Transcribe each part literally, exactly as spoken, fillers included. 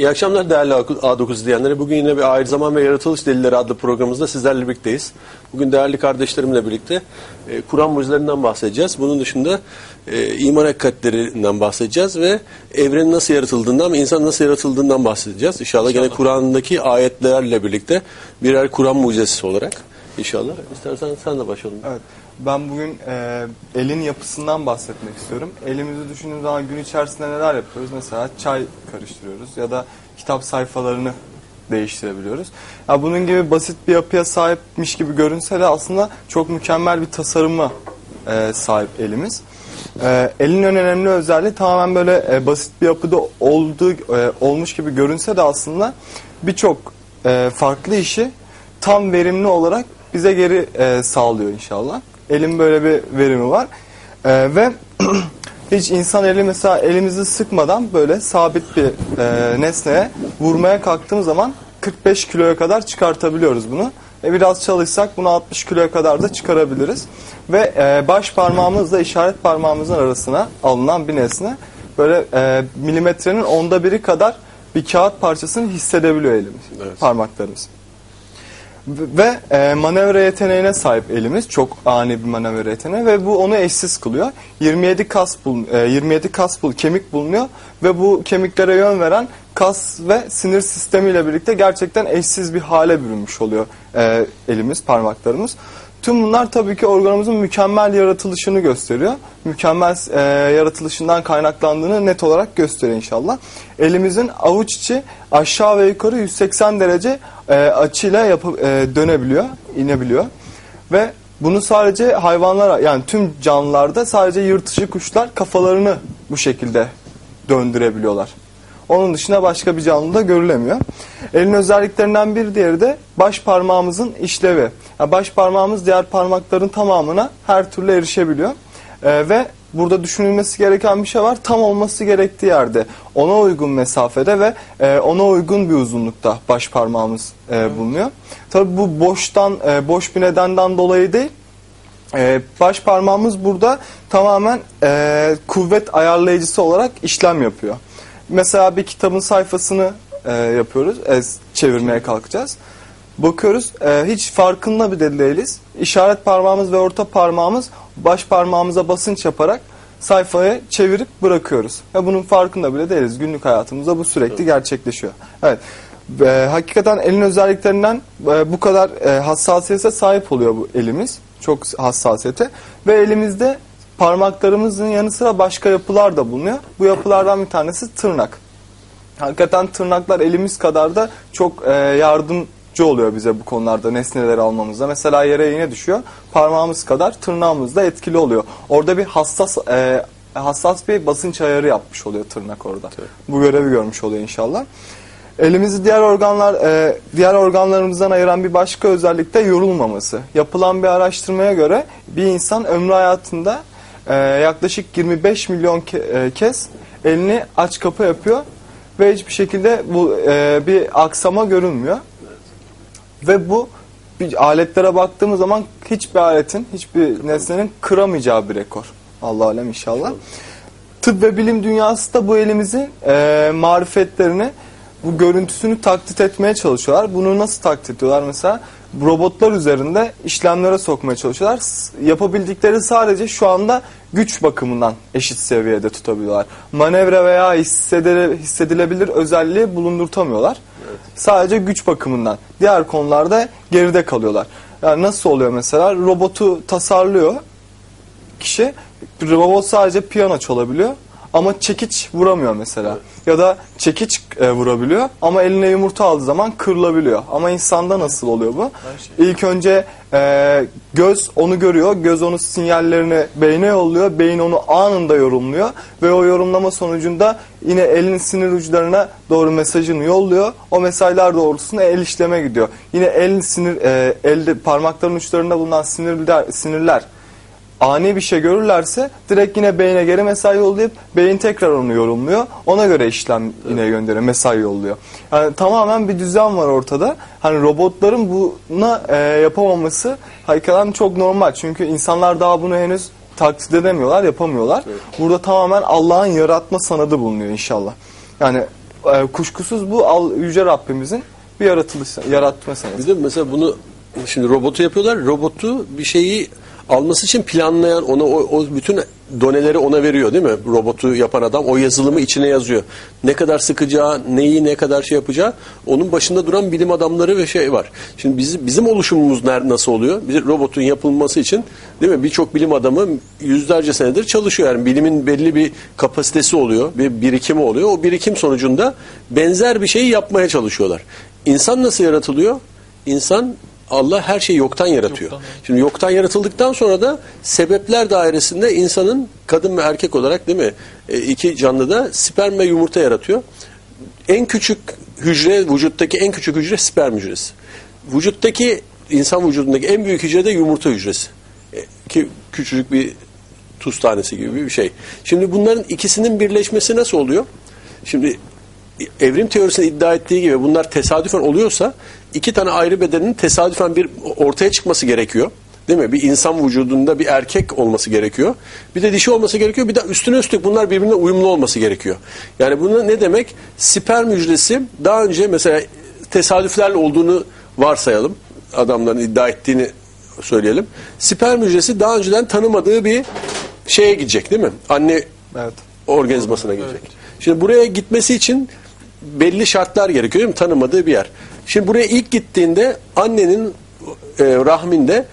İyi akşamlar değerli A dokuz izleyenleri. Bugün yine bir Ahir Zaman ve Yaratılış Delilleri adlı programımızda sizlerle birlikteyiz. Bugün değerli kardeşlerimle birlikte e, Kur'an mucizelerinden bahsedeceğiz. Bunun dışında e, iman hakikatlerinden bahsedeceğiz ve evrenin nasıl yaratıldığından ve insan nasıl yaratıldığından bahsedeceğiz. İnşallah, İnşallah. Gene Kur'an'daki ayetlerle birlikte birer Kur'an mucizesi olarak. İnşallah. İstersen sen de başlayalım. Evet. Ben bugün e, elin yapısından bahsetmek istiyorum. Elimizi düşündüğümüz zaman gün içerisinde neler yapıyoruz? Mesela çay karıştırıyoruz ya da kitap sayfalarını değiştirebiliyoruz. Ya bunun gibi basit bir yapıya sahipmiş gibi görünse de aslında çok mükemmel bir tasarıma e, sahip elimiz. E, elin en önemli özelliği tamamen böyle e, basit bir yapıda olduğu e, olmuş gibi görünse de aslında birçok e, farklı işi tam verimli olarak bize geri e, sağlıyor inşallah. Elin böyle bir verimi var. E, ve hiç insan eli mesela elimizi sıkmadan böyle sabit bir e, nesneye vurmaya kalktığımız zaman kırk beş kiloya kadar çıkartabiliyoruz bunu. E, biraz çalışsak bunu altmış kiloya kadar da çıkarabiliriz. Ve e, baş parmağımızla işaret parmağımızın arasına alınan bir nesne böyle e, milimetrenin onda biri kadar bir kağıt parçasını hissedebiliyor elimiz, evet. Parmaklarımız. Ve e, manevra yeteneğine sahip elimiz, çok ani bir manevra yeteneği ve bu onu eşsiz kılıyor. yirmi yedi kas bul, e, yirmi yedi kas bul, kemik bulunuyor ve bu kemiklere yön veren kas ve sinir sistemiyle birlikte gerçekten eşsiz bir hale bürünmüş oluyor e, elimiz, parmaklarımız. Tüm bunlar tabii ki organımızın mükemmel yaratılışını gösteriyor. Mükemmel e, yaratılışından kaynaklandığını net olarak gösteriyor inşallah. Elimizin avuç içi aşağı ve yukarı yüz seksen derece e, açıyla yapı, e, dönebiliyor, inebiliyor. Ve bunu sadece hayvanlar, yani tüm canlılarda sadece yırtıcı kuşlar kafalarını bu şekilde döndürebiliyorlar. Onun dışında başka bir canlıda görülemiyor. Elin özelliklerinden bir diğeri de baş parmağımızın işlevi. Yani baş parmağımız diğer parmakların tamamına her türlü erişebiliyor. Ee, ve burada düşünülmesi gereken bir şey var. Tam olması gerektiği yerde, ona uygun mesafede ve e, ona uygun bir uzunlukta baş parmağımız e, bulunuyor. Tabii bu boştan, e, boş bir nedenden dolayı değil. E, baş parmağımız burada tamamen e, kuvvet ayarlayıcısı olarak işlem yapıyor. Mesela bir kitabın sayfasını e, yapıyoruz, e, çevirmeye kalkacağız. Bakıyoruz, e, hiç farkında bile değiliz. İşaret parmağımız ve orta parmağımız baş parmağımıza basınç yaparak sayfayı çevirip bırakıyoruz. Ve bunun farkında bile değiliz. Günlük hayatımızda bu sürekli gerçekleşiyor. Evet, e, hakikaten elin özelliklerinden e, bu kadar e, hassasiyete sahip oluyor bu elimiz. Çok hassasiyete. Ve elimizde parmaklarımızın yanı sıra başka yapılar da bulunuyor. Bu yapılardan bir tanesi tırnak. Hakikaten tırnaklar elimiz kadar da çok e, yardımcı oluyor bize bu konularda, nesneleri almamızda. Mesela yere iğne düşüyor, parmağımız kadar tırnağımız da etkili oluyor. Orada bir hassas e, hassas bir basınç ayarı yapmış oluyor tırnak orada. Evet. Bu görevi görmüş oluyor inşallah. Elimizi diğer organlar, e, diğer organlarımızdan ayıran bir başka özellik de yorulmaması. Yapılan bir araştırmaya göre bir insan ömrü hayatında Ee, yaklaşık yirmi beş milyon ke e, kez elini aç kapa yapıyor ve hiçbir şekilde bu e, bir aksama görünmüyor. Evet. Ve bu bir aletlere baktığımız zaman hiçbir aletin, hiçbir nesnenin kıramayacağı bir rekor. Allah alem inşallah. Evet. Tıp ve bilim dünyası da bu elimizin e, marifetlerini, bu görüntüsünü taklit etmeye çalışıyorlar. Bunu nasıl taklit ediyorlar? Mesela robotlar üzerinde işlemlere sokmaya çalışıyorlar. Yapabildikleri sadece şu anda güç bakımından eşit seviyede tutabiliyorlar. Manevra veya hissedilebilir özelliği bulundurtamıyorlar. Evet. Sadece güç bakımından. Diğer konularda geride kalıyorlar. Yani nasıl oluyor mesela? Robotu tasarlıyor kişi. Robot sadece piyano çalabiliyor. Ama çekiç vuramıyor mesela. Evet. Ya da çekiç e, vurabiliyor ama eline yumurta aldığı zaman kırılabiliyor. Ama insanda nasıl oluyor bu? Şey. İlk önce e, göz onu görüyor. Göz onun sinyallerini beyne yolluyor. Beyin onu anında yorumluyor. Ve o yorumlama sonucunda yine elin sinir uçlarına doğru mesajını yolluyor. O mesajlar doğrultusunda el işleme gidiyor. Yine el sinir, e, elde parmakların uçlarında bulunan sinirler, sinirler ani bir şey görürlerse direkt yine beyne geri mesaj yollayıp beyin tekrar onu yorumluyor. Ona göre işlem yine gönderiyor, mesaj yolluyor. Yani tamamen bir düzen var ortada. Hani robotların buna e, yapamaması hakikaten çok normal. Çünkü insanlar daha bunu henüz taklit edemiyorlar, yapamıyorlar. Evet. Burada tamamen Allah'ın yaratma sanadı bulunuyor inşallah. Yani e, kuşkusuz bu al, Yüce Rabbimizin bir yaratılış, yaratma sanatı. Bir de mesela bunu şimdi robotu yapıyorlar. Robotu bir şeyi alması için planlayan, ona o, o bütün doneleri ona veriyor değil mi? Robotu yapan adam o yazılımı içine yazıyor. Ne kadar sıkacağı, neyi ne kadar şey yapacağı, onun başında duran bilim adamları ve şey var. Şimdi bizim, bizim oluşumumuz nasıl oluyor? Bir robotun yapılması için değil mi? Birçok bilim adamı yüzlerce senedir çalışıyor. Yani bilimin belli bir kapasitesi oluyor, bir birikimi oluyor. O birikim sonucunda benzer bir şeyi yapmaya çalışıyorlar. İnsan nasıl yaratılıyor? İnsan, Allah her şeyi yoktan yaratıyor. Yoktan. Şimdi yoktan yaratıldıktan sonra da sebepler dairesinde insanın kadın ve erkek olarak değil mi? E, iki canlıda sperm ve yumurta yaratıyor. En küçük hücre, vücuttaki en küçük hücre sperm hücresi. Vücuttaki, insan vücudundaki en büyük hücre de yumurta hücresi. E, ki küçücük bir tuz tanesi gibi bir şey. Şimdi bunların ikisinin birleşmesi nasıl oluyor? Şimdi evrim teorisinin iddia ettiği gibi bunlar tesadüfen oluyorsa iki tane ayrı bedenin tesadüfen bir ortaya çıkması gerekiyor. Değil mi? Bir insan vücudunda bir erkek olması gerekiyor. Bir de dişi olması gerekiyor. Bir de üstüne üstlük bunlar birbirine uyumlu olması gerekiyor. Yani bunun ne demek? Sperm hücresi daha önce mesela tesadüflerle olduğunu varsayalım. Adamların iddia ettiğini söyleyelim. Sperm hücresi daha önceden tanımadığı bir şeye gidecek değil mi? Anne evet. organizmasına gidecek. Evet. Şimdi buraya gitmesi için belli şartlar gerekiyor değil mi? Tanımadığı bir yer. Şimdi buraya ilk gittiğinde annenin e, rahminde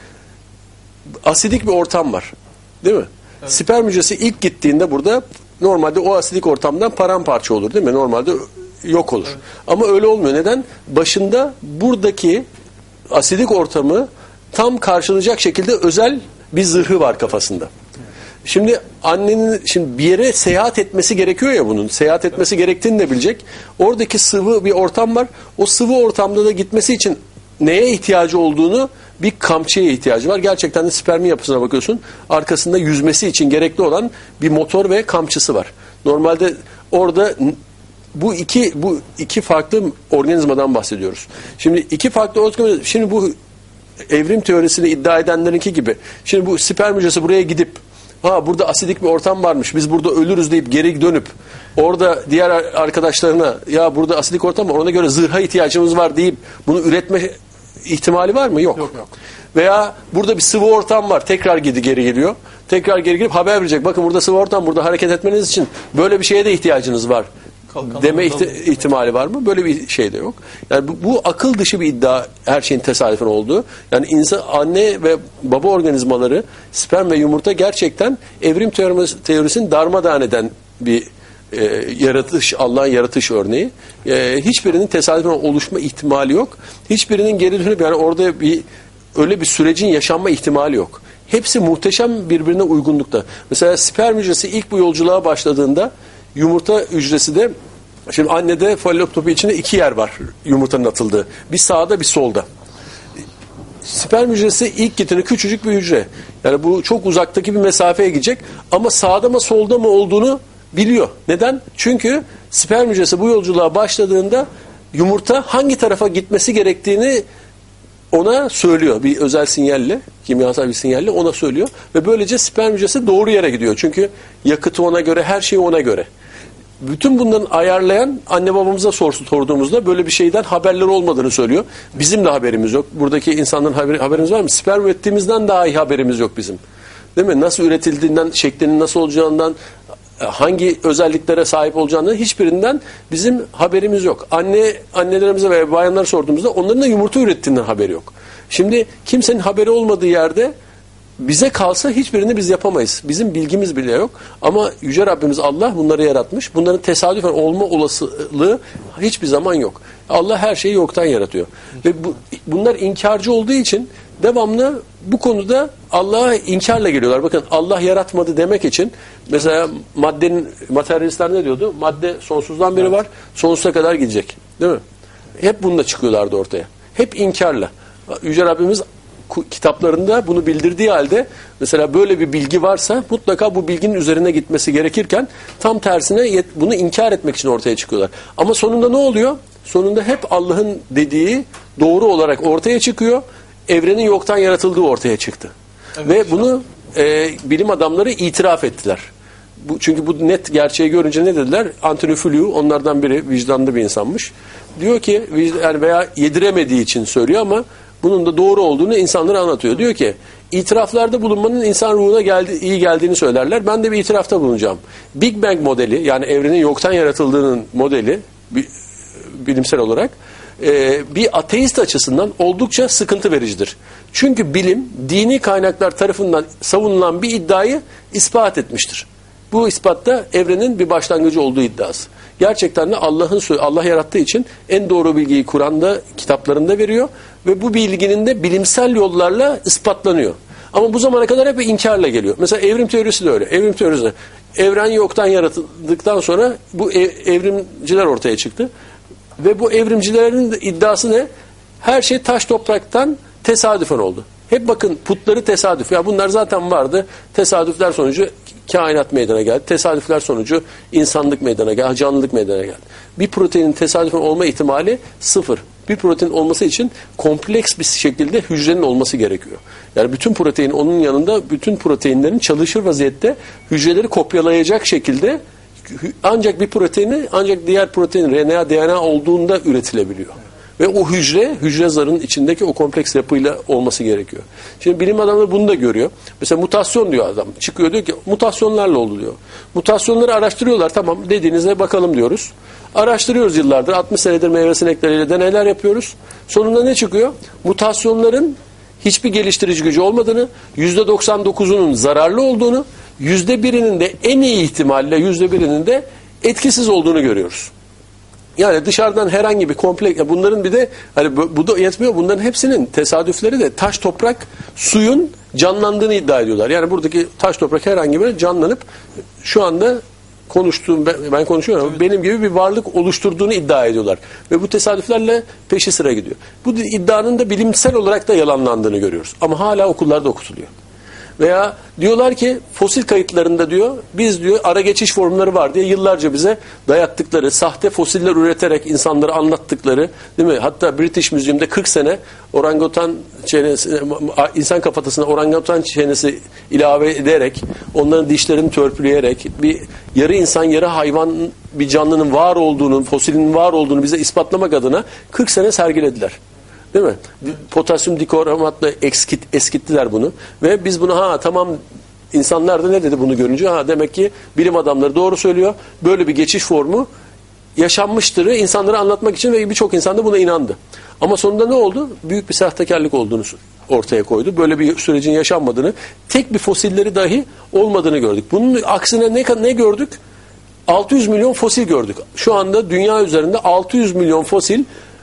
asidik bir ortam var. Değil mi? Evet. Sperm hücresi ilk gittiğinde burada normalde o asidik ortamdan paramparça olur değil mi? Normalde yok olur. Evet. Ama öyle olmuyor. Neden? Başında buradaki asidik ortamı tam karşılayacak şekilde özel bir zırhı var kafasında. Şimdi annenin şimdi bir yere seyahat etmesi gerekiyor ya bunun. Seyahat etmesi gerektiğini de bilecek. Oradaki sıvı bir ortam var. O sıvı ortamda da gitmesi için neye ihtiyacı olduğunu, bir kamçıya ihtiyacı var. Gerçekten de spermin yapısına bakıyorsun. Arkasında yüzmesi için gerekli olan bir motor ve kamçısı var. Normalde orada bu iki bu iki farklı organizmadan bahsediyoruz. Şimdi iki farklı organizma, şimdi bu evrim teorisini iddia edenlerinki gibi. Şimdi bu sperm hücresi buraya gidip ha burada asidik bir ortam varmış, biz burada ölürüz deyip geri dönüp orada diğer arkadaşlarına ya burada asidik ortam var, ona göre zırha ihtiyacımız var deyip bunu üretme ihtimali var mı? Yok. Yok, yok. Veya burada bir sıvı ortam var, tekrar gidi geri geliyor. Tekrar geri gelip haber verecek. Bakın burada sıvı ortam, burada hareket etmeniz için böyle bir şeye de ihtiyacınız var. Kalkan deme ihti- ihtimali var mı? Böyle bir şey de yok. Yani bu, bu akıl dışı bir iddia, her şeyin tesadüfen olduğu. Yani insan, anne ve baba organizmaları, sperm ve yumurta gerçekten evrim teorisini darmadağın eden bir e, yaratış, Allah'ın yaratış örneği. E, hiçbirinin tesadüfen oluşma ihtimali yok. Hiçbirinin geri dönüp yani orada bir öyle bir sürecin yaşanma ihtimali yok. Hepsi muhteşem birbirine uygunlukta. Mesela sperm hücresi ilk bu yolculuğa başladığında yumurta hücresi de, şimdi annede fallop topu içinde iki yer var yumurtanın atıldığı. Bir sağda bir solda. Sperm hücresi ilk gittiğinde küçücük bir hücre. Yani bu çok uzaktaki bir mesafeye gidecek ama sağda mı solda mı olduğunu biliyor. Neden? Çünkü sperm hücresi bu yolculuğa başladığında yumurta hangi tarafa gitmesi gerektiğini ona söylüyor. Bir özel sinyalle, kimyasal bir sinyalle ona söylüyor. Ve böylece sperm hücresi doğru yere gidiyor. Çünkü yakıtı ona göre, her şey ona göre. Bütün bunların ayarlayan anne babamıza sorduğumuzda böyle bir şeyden haberleri olmadığını söylüyor. Bizim de haberimiz yok. Buradaki insanların haberi, haberimiz var mı? Sperm ürettiğimizden daha iyi haberimiz yok bizim. Değil mi? Nasıl üretildiğinden, şeklinin nasıl olacağından, hangi özelliklere sahip olacağından hiçbirinden bizim haberimiz yok. Anne annelerimize ve bayanlara sorduğumuzda onların da yumurta ürettiğinden haberi yok. Şimdi kimsenin haberi olmadığı yerde bize kalsa hiçbirini biz yapamayız. Bizim bilgimiz bile yok. Ama Yüce Rabbimiz Allah bunları yaratmış. Bunların tesadüfen olma olasılığı hiçbir zaman yok. Allah her şeyi yoktan yaratıyor. Ve bu, bunlar inkarcı olduğu için devamlı bu konuda Allah'a inkarla geliyorlar. Bakın Allah yaratmadı demek için mesela maddenin, materyalistler ne diyordu? Madde sonsuzdan beri var, sonsuza kadar gidecek. Değil mi? Hep bununla çıkıyorlardı ortaya. Hep inkarla. Yüce Rabbimiz kitaplarında bunu bildirdiği halde mesela böyle bir bilgi varsa mutlaka bu bilginin üzerine gitmesi gerekirken tam tersine bunu inkar etmek için ortaya çıkıyorlar. Ama sonunda ne oluyor? Sonunda hep Allah'ın dediği doğru olarak ortaya çıkıyor. Evrenin yoktan yaratıldığı ortaya çıktı. Evet, ve bunu e, bilim adamları itiraf ettiler. Bu, çünkü bu net gerçeği görünce ne dediler? Anthony Flew, onlardan biri, vicdanlı bir insanmış. Diyor ki, yani veya yediremediği için söylüyor ama bunun da doğru olduğunu insanlara anlatıyor. Diyor ki, itiraflarda bulunmanın insan ruhuna geldi, iyi geldiğini söylerler. Ben de bir itirafta bulunacağım. Big Bang modeli, yani evrenin yoktan yaratıldığının modeli, bilimsel olarak, bir ateist açısından oldukça sıkıntı vericidir. Çünkü bilim, dini kaynaklar tarafından savunulan bir iddiayı ispat etmiştir. Bu ispatta evrenin bir başlangıcı olduğu iddiası. Gerçekten de Allah'ın Allah yarattığı için en doğru bilgiyi Kur'an'da, kitaplarında veriyor ve bu bilginin de bilimsel yollarla ispatlanıyor. Ama bu zamana kadar hep inkarla geliyor. Mesela evrim teorisi de öyle. Evrim teorisi de evren yoktan yaratıldıktan sonra bu ev, evrimciler ortaya çıktı. Ve bu evrimcilerin iddiası ne? Her şey taş topraktan tesadüfen oldu. Hep bakın putları tesadüf. Ya bunlar zaten vardı. Tesadüfler sonucu kainat meydana geldi. Tesadüfler sonucu insanlık meydana geldi. Canlılık meydana geldi. Bir proteinin tesadüfen olma ihtimali sıfır. Bir protein olması için kompleks bir şekilde hücrenin olması gerekiyor. Yani bütün protein onun yanında bütün proteinlerin çalışır vaziyette hücreleri kopyalayacak şekilde ancak bir proteini ancak diğer protein R N A, D N A olduğunda üretilebiliyor. Ve o hücre, hücre zarının içindeki o kompleks yapıyla olması gerekiyor. Şimdi bilim adamları bunu da görüyor. Mesela mutasyon diyor adam. Çıkıyor diyor ki mutasyonlarla oldu diyor. Mutasyonları araştırıyorlar. Tamam dediğinize bakalım diyoruz. Araştırıyoruz yıllardır. altmış senedir meyve sinekleriyle deneyler yapıyoruz. Sonunda ne çıkıyor? Mutasyonların hiçbir geliştirici gücü olmadığını, yüzde doksan dokuzunun zararlı olduğunu, yüzde birinin de en iyi ihtimalle yüzde birinin de etkisiz olduğunu görüyoruz. Yani dışarıdan herhangi bir kompleks, bunların bir de hani bu, bu da yetmiyor, bunların hepsinin tesadüfleri de taş, toprak, suyun canlandığını iddia ediyorlar. Yani buradaki taş, toprak herhangi bir canlanıp şu anda konuştuğum, ben, ben konuşuyorum ama benim gibi bir varlık oluşturduğunu iddia ediyorlar. Ve bu tesadüflerle peşi sıra gidiyor. Bu iddianın da bilimsel olarak da yalanlandığını görüyoruz. Ama hala okullarda okutuluyor. Veya diyorlar ki fosil kayıtlarında diyor biz diyor ara geçiş formları var diye yıllarca bize dayattıkları, sahte fosiller üreterek insanlara anlattıkları, değil mi? Hatta British Museum'da kırk sene orangutan çenesi, insan kafatasına orangutan çenesi ilave ederek, onların dişlerini törpüleyerek bir yarı insan yarı hayvan bir canlının var olduğunu, fosilin var olduğunu bize ispatlamak adına kırk sene sergilediler. Değil mi? Potasyum dikromatla eskit, eskittiler bunu. Ve biz bunu ha tamam, insanlar da ne dedi bunu görünce? Ha demek ki bilim adamları doğru söylüyor. Böyle bir geçiş formu yaşanmıştır insanlara anlatmak için ve birçok insan da buna inandı. Ama sonunda ne oldu? Büyük bir sahtekarlık olduğunu ortaya koydu. Böyle bir sürecin yaşanmadığını, tek bir fosilleri dahi olmadığını gördük. Bunun aksine ne, ne gördük? altı yüz milyon fosil gördük. Şu anda dünya üzerinde altı yüz milyon fosil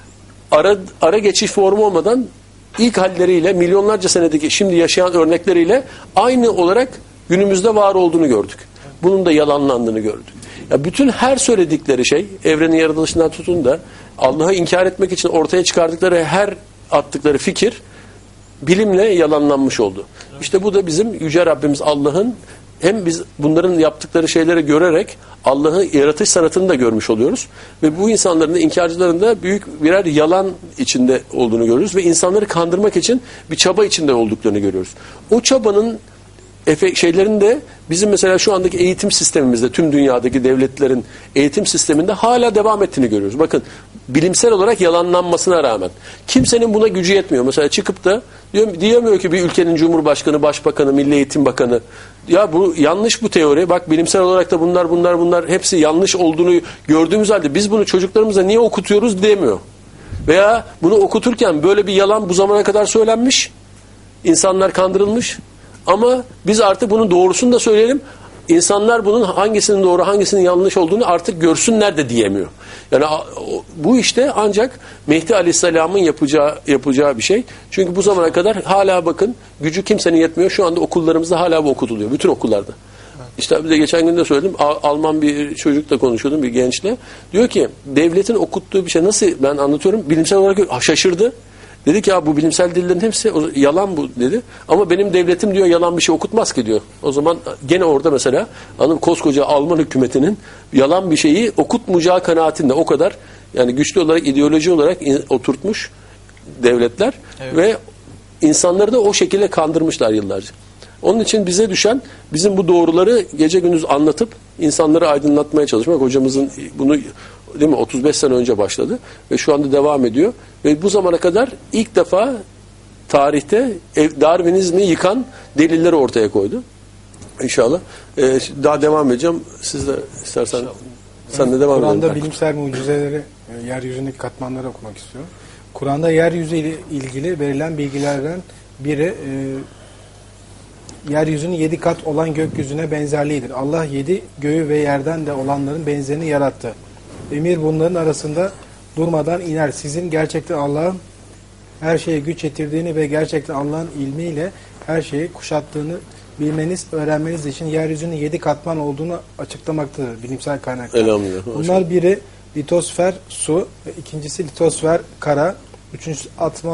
Ara, ara geçiş formu olmadan ilk halleriyle milyonlarca senedeki şimdi yaşayan örnekleriyle aynı olarak günümüzde var olduğunu gördük. Bunun da yalanlandığını gördük. Ya bütün her söyledikleri şey evrenin yaratılışından tutun da Allah'ı inkar etmek için ortaya çıkardıkları her attıkları fikir bilimle yalanlanmış oldu. İşte bu da bizim Yüce Rabbimiz Allah'ın hem biz bunların yaptıkları şeyleri görerek Allah'ın yaratış sanatını da görmüş oluyoruz. Ve bu insanların da inkarcıların da büyük birer yalan içinde olduğunu görüyoruz. Ve insanları kandırmak için bir çaba içinde olduklarını görüyoruz. O çabanın efe, şeylerin de bizim mesela şu andaki eğitim sistemimizde, tüm dünyadaki devletlerin eğitim sisteminde hala devam ettiğini görüyoruz. Bakın bilimsel olarak yalanlanmasına rağmen kimsenin buna gücü yetmiyor. Mesela çıkıp da diyor, diyemiyor ki bir ülkenin cumhurbaşkanı, başbakanı, milli eğitim bakanı, ya bu yanlış bu teori. Bak bilimsel olarak da bunlar bunlar bunlar hepsi yanlış olduğunu gördüğümüz halde biz bunu çocuklarımıza niye okutuyoruz demiyor. Veya bunu okuturken böyle bir yalan bu zamana kadar söylenmiş. İnsanlar kandırılmış. Ama biz artık bunun doğrusunu da söyleyelim. İnsanlar bunun hangisinin doğru, hangisinin yanlış olduğunu artık görsünler de diyemiyor. Yani bu işte ancak Mehdi Aleyhisselam'ın yapacağı yapacağı bir şey. Çünkü bu zamana kadar hala bakın gücü kimsenin yetmiyor. Şu anda okullarımızda hala bu okutuluyor. Bütün okullarda. Evet. İşte bir de geçen gün de söyledim. Alman bir çocukla konuşuyordum, bir gençle. Diyor ki devletin okuttuğu bir şey nasıl, ben anlatıyorum. Bilimsel olarak şaşırdı. Dedi ki ya bu bilimsel dillerin hepsi yalan bu dedi. Ama benim devletim diyor yalan bir şey okutmaz ki diyor. O zaman gene orada mesela anladın, koskoca Alman hükümetinin yalan bir şeyi okutmayacağı kanaatinde, o kadar yani güçlü olarak ideoloji olarak oturtmuş devletler, evet. Ve insanları da o şekilde kandırmışlar yıllarca. Onun için bize düşen bizim bu doğruları gece gündüz anlatıp insanları aydınlatmaya çalışmak. Hocamızın bunu değil mi otuz beş sene önce başladı ve şu anda devam ediyor. Ve bu zamana kadar ilk defa tarihte Darwinizmi yıkan delilleri ortaya koydu. İnşallah. Ee, daha devam edeceğim. Siz de istersen İnşallah. Sen de devam edelim. Kur'an'da bilimsel mucizeleri, yeryüzündeki katmanları okumak istiyorum. Kur'an'da yeryüzü ile ilgili verilen bilgilerden biri e, yeryüzünün yedi kat olan gökyüzüne benzerliğidir. Allah yedi göğü ve yerden de olanların benzerini yarattı. Emir bunların arasında durmadan iner. Sizin gerçekten Allah'ın her şeye güç yetirdiğini ve gerçekten Allah'ın ilmiyle her şeyi kuşattığını bilmeniz, öğrenmeniz için yeryüzünün yedi katman olduğunu açıklamaktadır bilimsel kaynaklar. Elhamdülillah. Bunlar biri litosfer su, ikincisi litosfer kara, üçüncüsü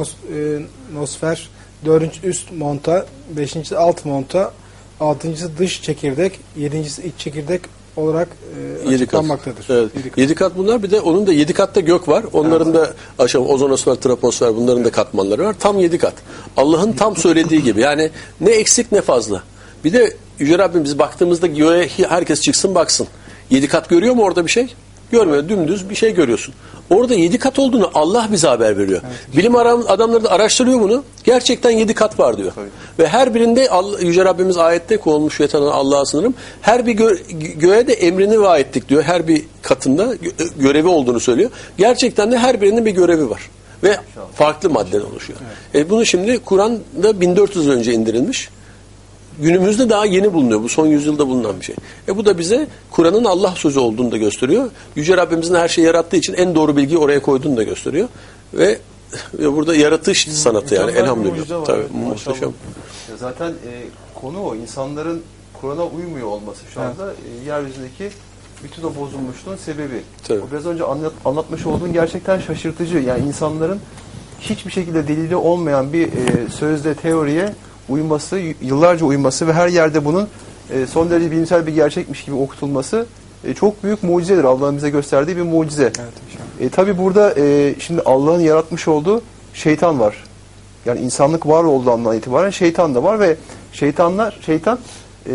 atmosfer, dördüncüsü üst monta, beşincisi alt monta, altıncısı dış çekirdek, yedincisi iç çekirdek olarak e, açıklanmaktadır. Evet. Yedi kat. Yedi kat bunlar. Bir de onun da yedi katta gök var. Onların evet. da aşağı ozonosfer, troposfer bunların da katmanları var. Tam yedi kat. Allah'ın tam söylediği gibi. Yani ne eksik ne fazla. Bir de Yüce Rabbim biz baktığımızda göğe herkes çıksın baksın. Yedi kat görüyor mu orada bir şey? Görmüyor. Dümdüz bir şey görüyorsun. Orada yedi kat olduğunu Allah bize haber veriyor. Evet. Bilim adamları da araştırıyor bunu. Gerçekten yedi kat var diyor. Tabii. Ve her birinde Allah, Yüce Rabbimiz ayette konulmuş yatan Allah'a sınırım. Her bir gö göğe de emrini vaat ettik diyor. Her bir katında gö görevi olduğunu söylüyor. Gerçekten de her birinin bir görevi var. Ve İnşallah. farklı maddeden oluşuyor. Evet. E bunu şimdi Kur'an'da bin dört yüz önce indirilmiş. Günümüzde daha yeni bulunuyor. Bu son yüzyılda bulunan bir şey. E bu da bize Kur'an'ın Allah sözü olduğunu da gösteriyor. Yüce Rabbimizin her şeyi yarattığı için en doğru bilgiyi oraya koyduğunu da gösteriyor. Ve, ve burada yaratış sanatı yani elhamdülillah. Tabii, muhteşem. Ya zaten e, konu o. İnsanların Kur'an'a uymuyor olması şu anda e, yeryüzündeki bütün o bozulmuşluğun sebebi. Tabii. O biraz önce anlat, anlatmış olduğun gerçekten şaşırtıcı. Yani insanların hiçbir şekilde delili olmayan bir e, sözde teoriye uyması, yıllarca uyması ve her yerde bunun e, son derece bilimsel bir gerçekmiş gibi okutulması e, çok büyük mucizedir. Allah'ın bize gösterdiği bir mucize. Evet, e, Tabi burada e, şimdi Allah'ın yaratmış olduğu şeytan var. Yani insanlık var olduğu andan itibaren şeytan da var ve şeytanlar, şeytan e,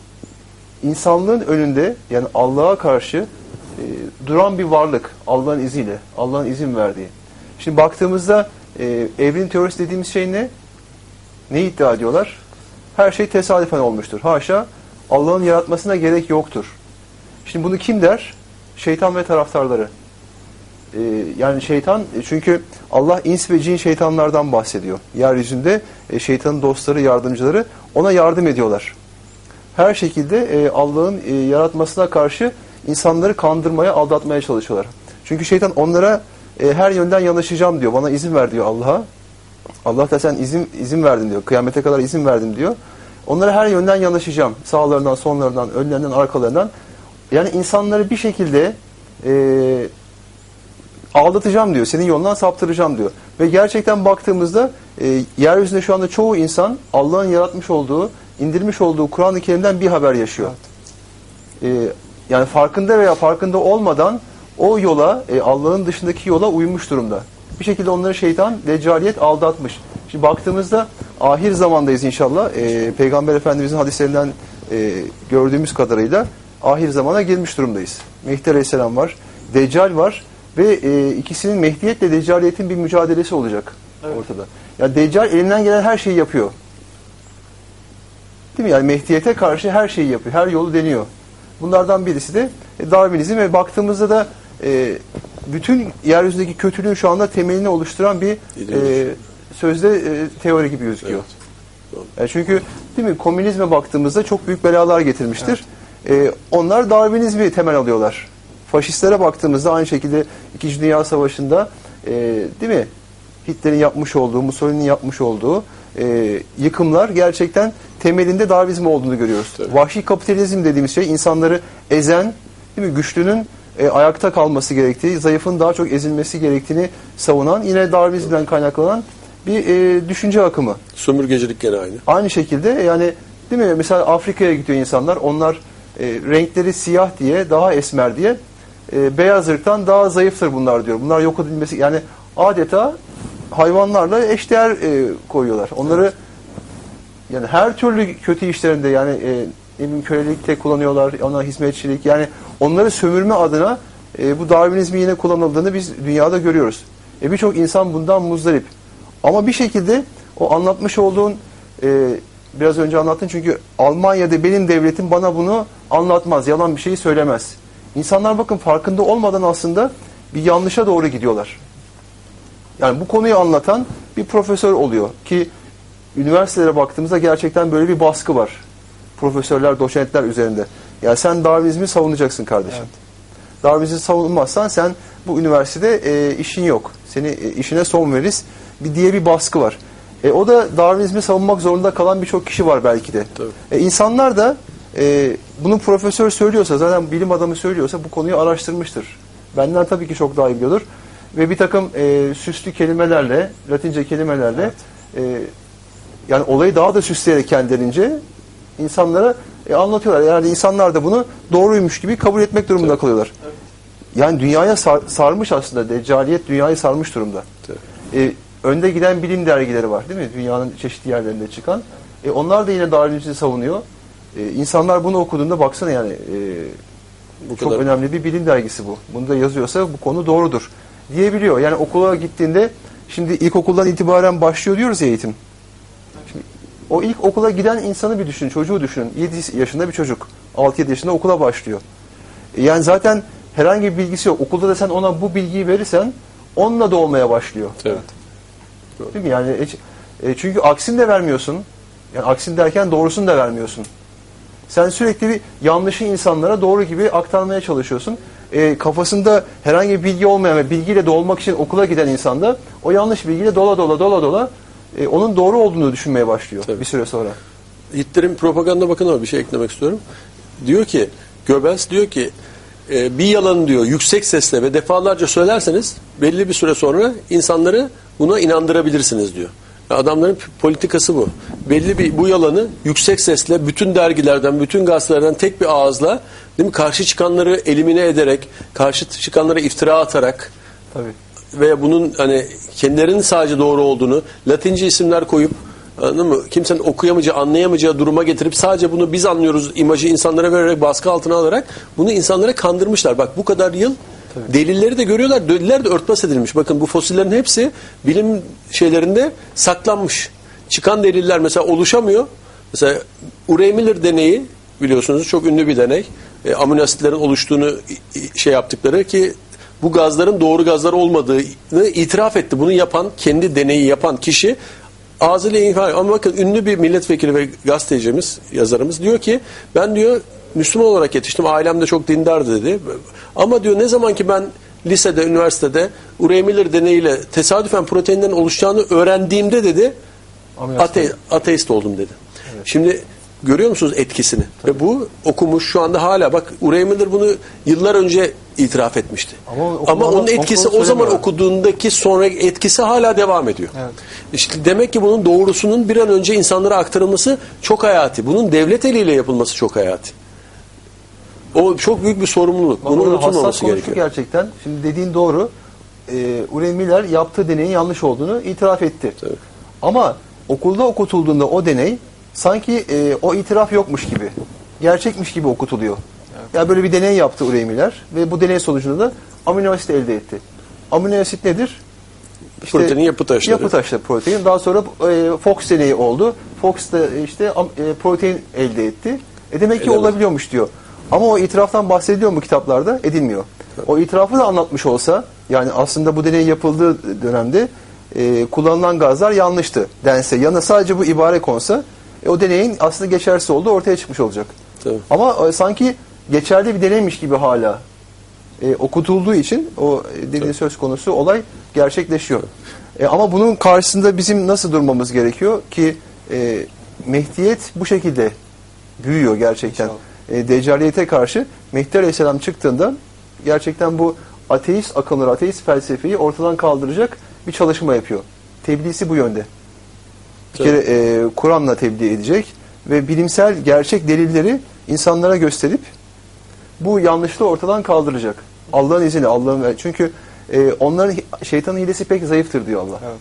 insanlığın önünde yani Allah'a karşı e, duran bir varlık. Allah'ın izniyle, Allah'ın izin verdiği. Şimdi baktığımızda e, evrim teorisi dediğimiz şey ne? Ne iddia ediyorlar? Her şey tesadüfen olmuştur. Haşa, Allah'ın yaratmasına gerek yoktur. Şimdi bunu kim der? Şeytan ve taraftarları. Ee, yani şeytan, çünkü Allah ins ve cin şeytanlardan bahsediyor. Yeryüzünde e, şeytanın dostları, yardımcıları ona yardım ediyorlar. Her şekilde e, Allah'ın e, yaratmasına karşı insanları kandırmaya, aldatmaya çalışıyorlar. Çünkü şeytan onlara e, her yönden yanaşacağım diyor. Bana izin ver diyor Allah'a. Allah da sen izin izin verdin diyor. Kıyamete kadar izin verdim diyor. Onlara her yönden yanaşacağım. Sağlarından, sonlarından, önlerinden, arkalarından. Yani insanları bir şekilde e, aldatacağım diyor. Senin yolundan saptıracağım diyor. Ve gerçekten baktığımızda e, yeryüzünde şu anda çoğu insan Allah'ın yaratmış olduğu, indirmiş olduğu Kur'an-ı Kerim'den bir haber yaşıyor. Evet. E, yani farkında veya farkında olmadan o yola, e, Allah'ın dışındaki yola uymuş durumda. Bir şekilde onları şeytan, deccaliyet aldatmış. Şimdi baktığımızda ahir zamandayız inşallah. Ee, Peygamber Efendimizin hadislerinden e, gördüğümüz kadarıyla ahir zamana girmiş durumdayız. Mehdi Aleyhisselam var, Deccal var ve e, ikisinin Mehdiyetle Deccaliyetin bir mücadelesi olacak evet. ortada. Yani Deccal elinden gelen her şeyi yapıyor. Değil mi? Yani Mehdiyete karşı her şeyi yapıyor, her yolu deniyor. Bunlardan birisi de e, Darwinizm ve baktığımızda da e, bütün yeryüzündeki kötülüğün şu anda temelini oluşturan bir e, sözde e, teori gibi gözüküyor. Evet. Yani çünkü değil mi, komünizme baktığımızda çok büyük belalar getirmiştir. Evet. E, onlar Darwinizmi temel alıyorlar. Faşistlere baktığımızda aynı şekilde İkinci Dünya Savaşı'nda e, değil mi, Hitler'in yapmış olduğu, Mussolini'nin yapmış olduğu e, yıkımlar gerçekten temelinde Darwinizm olduğunu görüyoruz. Evet. Vahşi kapitalizm dediğimiz şey insanları ezen, değil mi, güçlünün E, ayakta kalması gerektiği, zayıfın daha çok ezilmesi gerektiğini savunan, yine Darwinizm'den kaynaklanan bir e, düşünce akımı. Sömürgecilik gene aynı. Aynı şekilde yani değil mi? Mesela Afrika'ya gidiyor insanlar. Onlar e, renkleri siyah diye, daha esmer diye e, beyaz ırktan daha zayıftır bunlar diyor. Bunlar yok edilmesi, yani adeta hayvanlarla eşdeğer e, koyuyorlar. Onları Yani her türlü kötü işlerinde yani e, emin kölelikte kullanıyorlar, ona hizmetçilik yani onları sömürme adına e, bu Darwinizmi yine kullanıldığını biz dünyada görüyoruz. E, Birçok insan bundan muzdarip. Ama bir şekilde o anlatmış olduğun e, biraz önce anlattın çünkü Almanya'da benim devletim bana bunu anlatmaz, yalan bir şeyi söylemez. İnsanlar bakın farkında olmadan aslında bir yanlışa doğru gidiyorlar. Yani bu konuyu anlatan bir profesör oluyor ki üniversitelere baktığımızda gerçekten böyle bir baskı var. Profesörler, doçentler üzerinde. Yani sen Darwinizmi savunacaksın kardeşim. Evet. Darwinizmi savunmazsan sen bu üniversitede e, işin yok. Seni e, işine son veririz bir diye bir baskı var. E, o da Darwinizmi savunmak zorunda kalan birçok kişi var belki de. E, insanlar da e, bunu profesör söylüyorsa, zaten bilim adamı söylüyorsa bu konuyu araştırmıştır. Benden tabii ki çok daha iyi biliyordur. Ve bir takım e, süslü kelimelerle, Latince kelimelerle evet. e, yani olayı daha da süsleyerek kendilerince insanlara e, anlatıyorlar. Yani insanlar da bunu doğruymuş gibi kabul etmek durumunda evet. kalıyorlar. Evet. Yani dünyaya sar, sarmış aslında. Deccaliyet dünyayı sarmış durumda. Evet. E, önde giden bilim dergileri var değil mi? Dünyanın çeşitli yerlerinde çıkan. E, onlar da yine Darwinizmi savunuyor. E, insanlar bunu okuduğunda baksana yani e, bu çok kadar önemli bir bilim dergisi bu. Bunu da yazıyorsa bu konu doğrudur diyebiliyor. Yani okula gittiğinde şimdi ilkokuldan itibaren başlıyor diyoruz ya eğitim. Şimdi, o ilk okula giden insanı bir düşünün, çocuğu düşünün. yedi yaşında bir çocuk, altı yedi yaşında okula başlıyor. E, yani zaten herhangi bir bilgisi yok. Okulda da sen ona bu bilgiyi verirsen onunla da olmaya başlıyor. Evet. Değil mi? Yani e, çünkü aksini de vermiyorsun. Yani aksini derken doğrusunu da vermiyorsun. Sen sürekli bir yanlışı insanlara doğru gibi aktarmaya çalışıyorsun. E, kafasında herhangi bir bilgi olmayan ve bilgiyle dolmak için okula giden insan da o yanlış bilgiyle dola dola dola dola e, onun doğru olduğunu düşünmeye başlıyor. Tabii. Bir süre sonra. Hitler'in propaganda bakanı bir şey eklemek istiyorum. Diyor ki, Goebbels diyor ki e, bir yalanı diyor yüksek sesle ve defalarca söylerseniz belli bir süre sonra insanları buna inandırabilirsiniz diyor. Adamların politikası bu. Belli bir bu yalanı yüksek sesle bütün dergilerden, bütün gazetelerden tek bir ağızla, değil mi? Karşı çıkanları elimine ederek, karşı çıkanlara iftira atarak, tabii, ve bunun hani kendilerinin sadece doğru olduğunu Latince isimler koyup, anladın mı? Kimsenin okuyamayacağı, anlayamayacağı duruma getirip sadece bunu biz anlıyoruz imajı insanlara vererek, baskı altına alarak bunu insanlara kandırmışlar. Bak bu kadar yıl tabii. Delilleri de görüyorlar. Deliller de örtbas edilmiş. Bakın bu fosillerin hepsi bilim şeylerinde saklanmış. Çıkan deliller mesela oluşamıyor. Mesela Urey Miller deneyi biliyorsunuz çok ünlü bir deney. E, amino asitlerin oluştuğunu şey yaptıkları ki bu gazların doğru gazlar olmadığını itiraf etti. Bunu yapan, kendi deneyi yapan kişi ağzıyla inkar. Ama bakın ünlü bir milletvekili ve gazetecimiz, yazarımız diyor ki ben diyor Müslüman olarak yetiştim. Ailem de çok dindardı dedi. Ama diyor ne zaman ki ben lisede, üniversitede Urey Miller deneyiyle tesadüfen proteinlerin oluşacağını öğrendiğimde dedi ate, ateist oldum dedi. Evet. Şimdi görüyor musunuz etkisini? Tabii. Ve bu okumuş şu anda hala bak Urey Miller bunu yıllar önce itiraf etmişti. Ama, Ama onun etkisi o zaman okuduğundaki sonra etkisi hala devam ediyor. Evet. İşte demek ki bunun doğrusunun bir an önce insanlara aktarılması çok hayati. Bunun devlet eliyle yapılması çok hayati. O çok büyük bir sorumluluk. Bunu unutulmaması gerekiyor. Gerçekten. Şimdi dediğin doğru. Ee, Urey Miller yaptığı deneyin yanlış olduğunu itiraf etti. Tabii. Ama okulda okutulduğunda o deney sanki e, o itiraf yokmuş gibi, gerçekmiş gibi okutuluyor. Evet. Yani böyle bir deney yaptı Urey Miller ve bu deney sonucunda da amino asit elde etti. Amino asit nedir? İşte, proteinin yapı taşları. Yapı taşları protein. Daha sonra e, Fox deneyi oldu. Fox da işte e, protein elde etti. E demek ki Edemez. olabiliyormuş diyor. Ama o itiraftan bahsediliyor mu kitaplarda? Edilmiyor. Evet. O itirafı da anlatmış olsa, yani aslında bu deney yapıldığı dönemde e, kullanılan gazlar yanlıştı dense, yanına sadece bu ibare konsa, e, o deneyin aslında geçersiz olduğu ortaya çıkmış olacak. Tabii. Ama e, sanki geçerli bir deneymiş gibi hala e, okutulduğu için o e, dediğin söz konusu olay gerçekleşiyor. E, ama bunun karşısında bizim nasıl durmamız gerekiyor ki e, Mehdiyet bu şekilde büyüyor gerçekten. İnşallah. E, Deccaliyete karşı Mehdi Aleyhisselam çıktığında gerçekten bu ateist akımları, ateist felsefeyi ortadan kaldıracak bir çalışma yapıyor. Tebliğsi bu yönde. Bir kere e, Kur'an'la tebliğ edecek ve bilimsel gerçek delilleri insanlara gösterip bu yanlışlığı ortadan kaldıracak. Allah'ın izniyle, Allah'ın çünkü e, onların şeytanın hilesi pek zayıftır diyor Allah. Evet.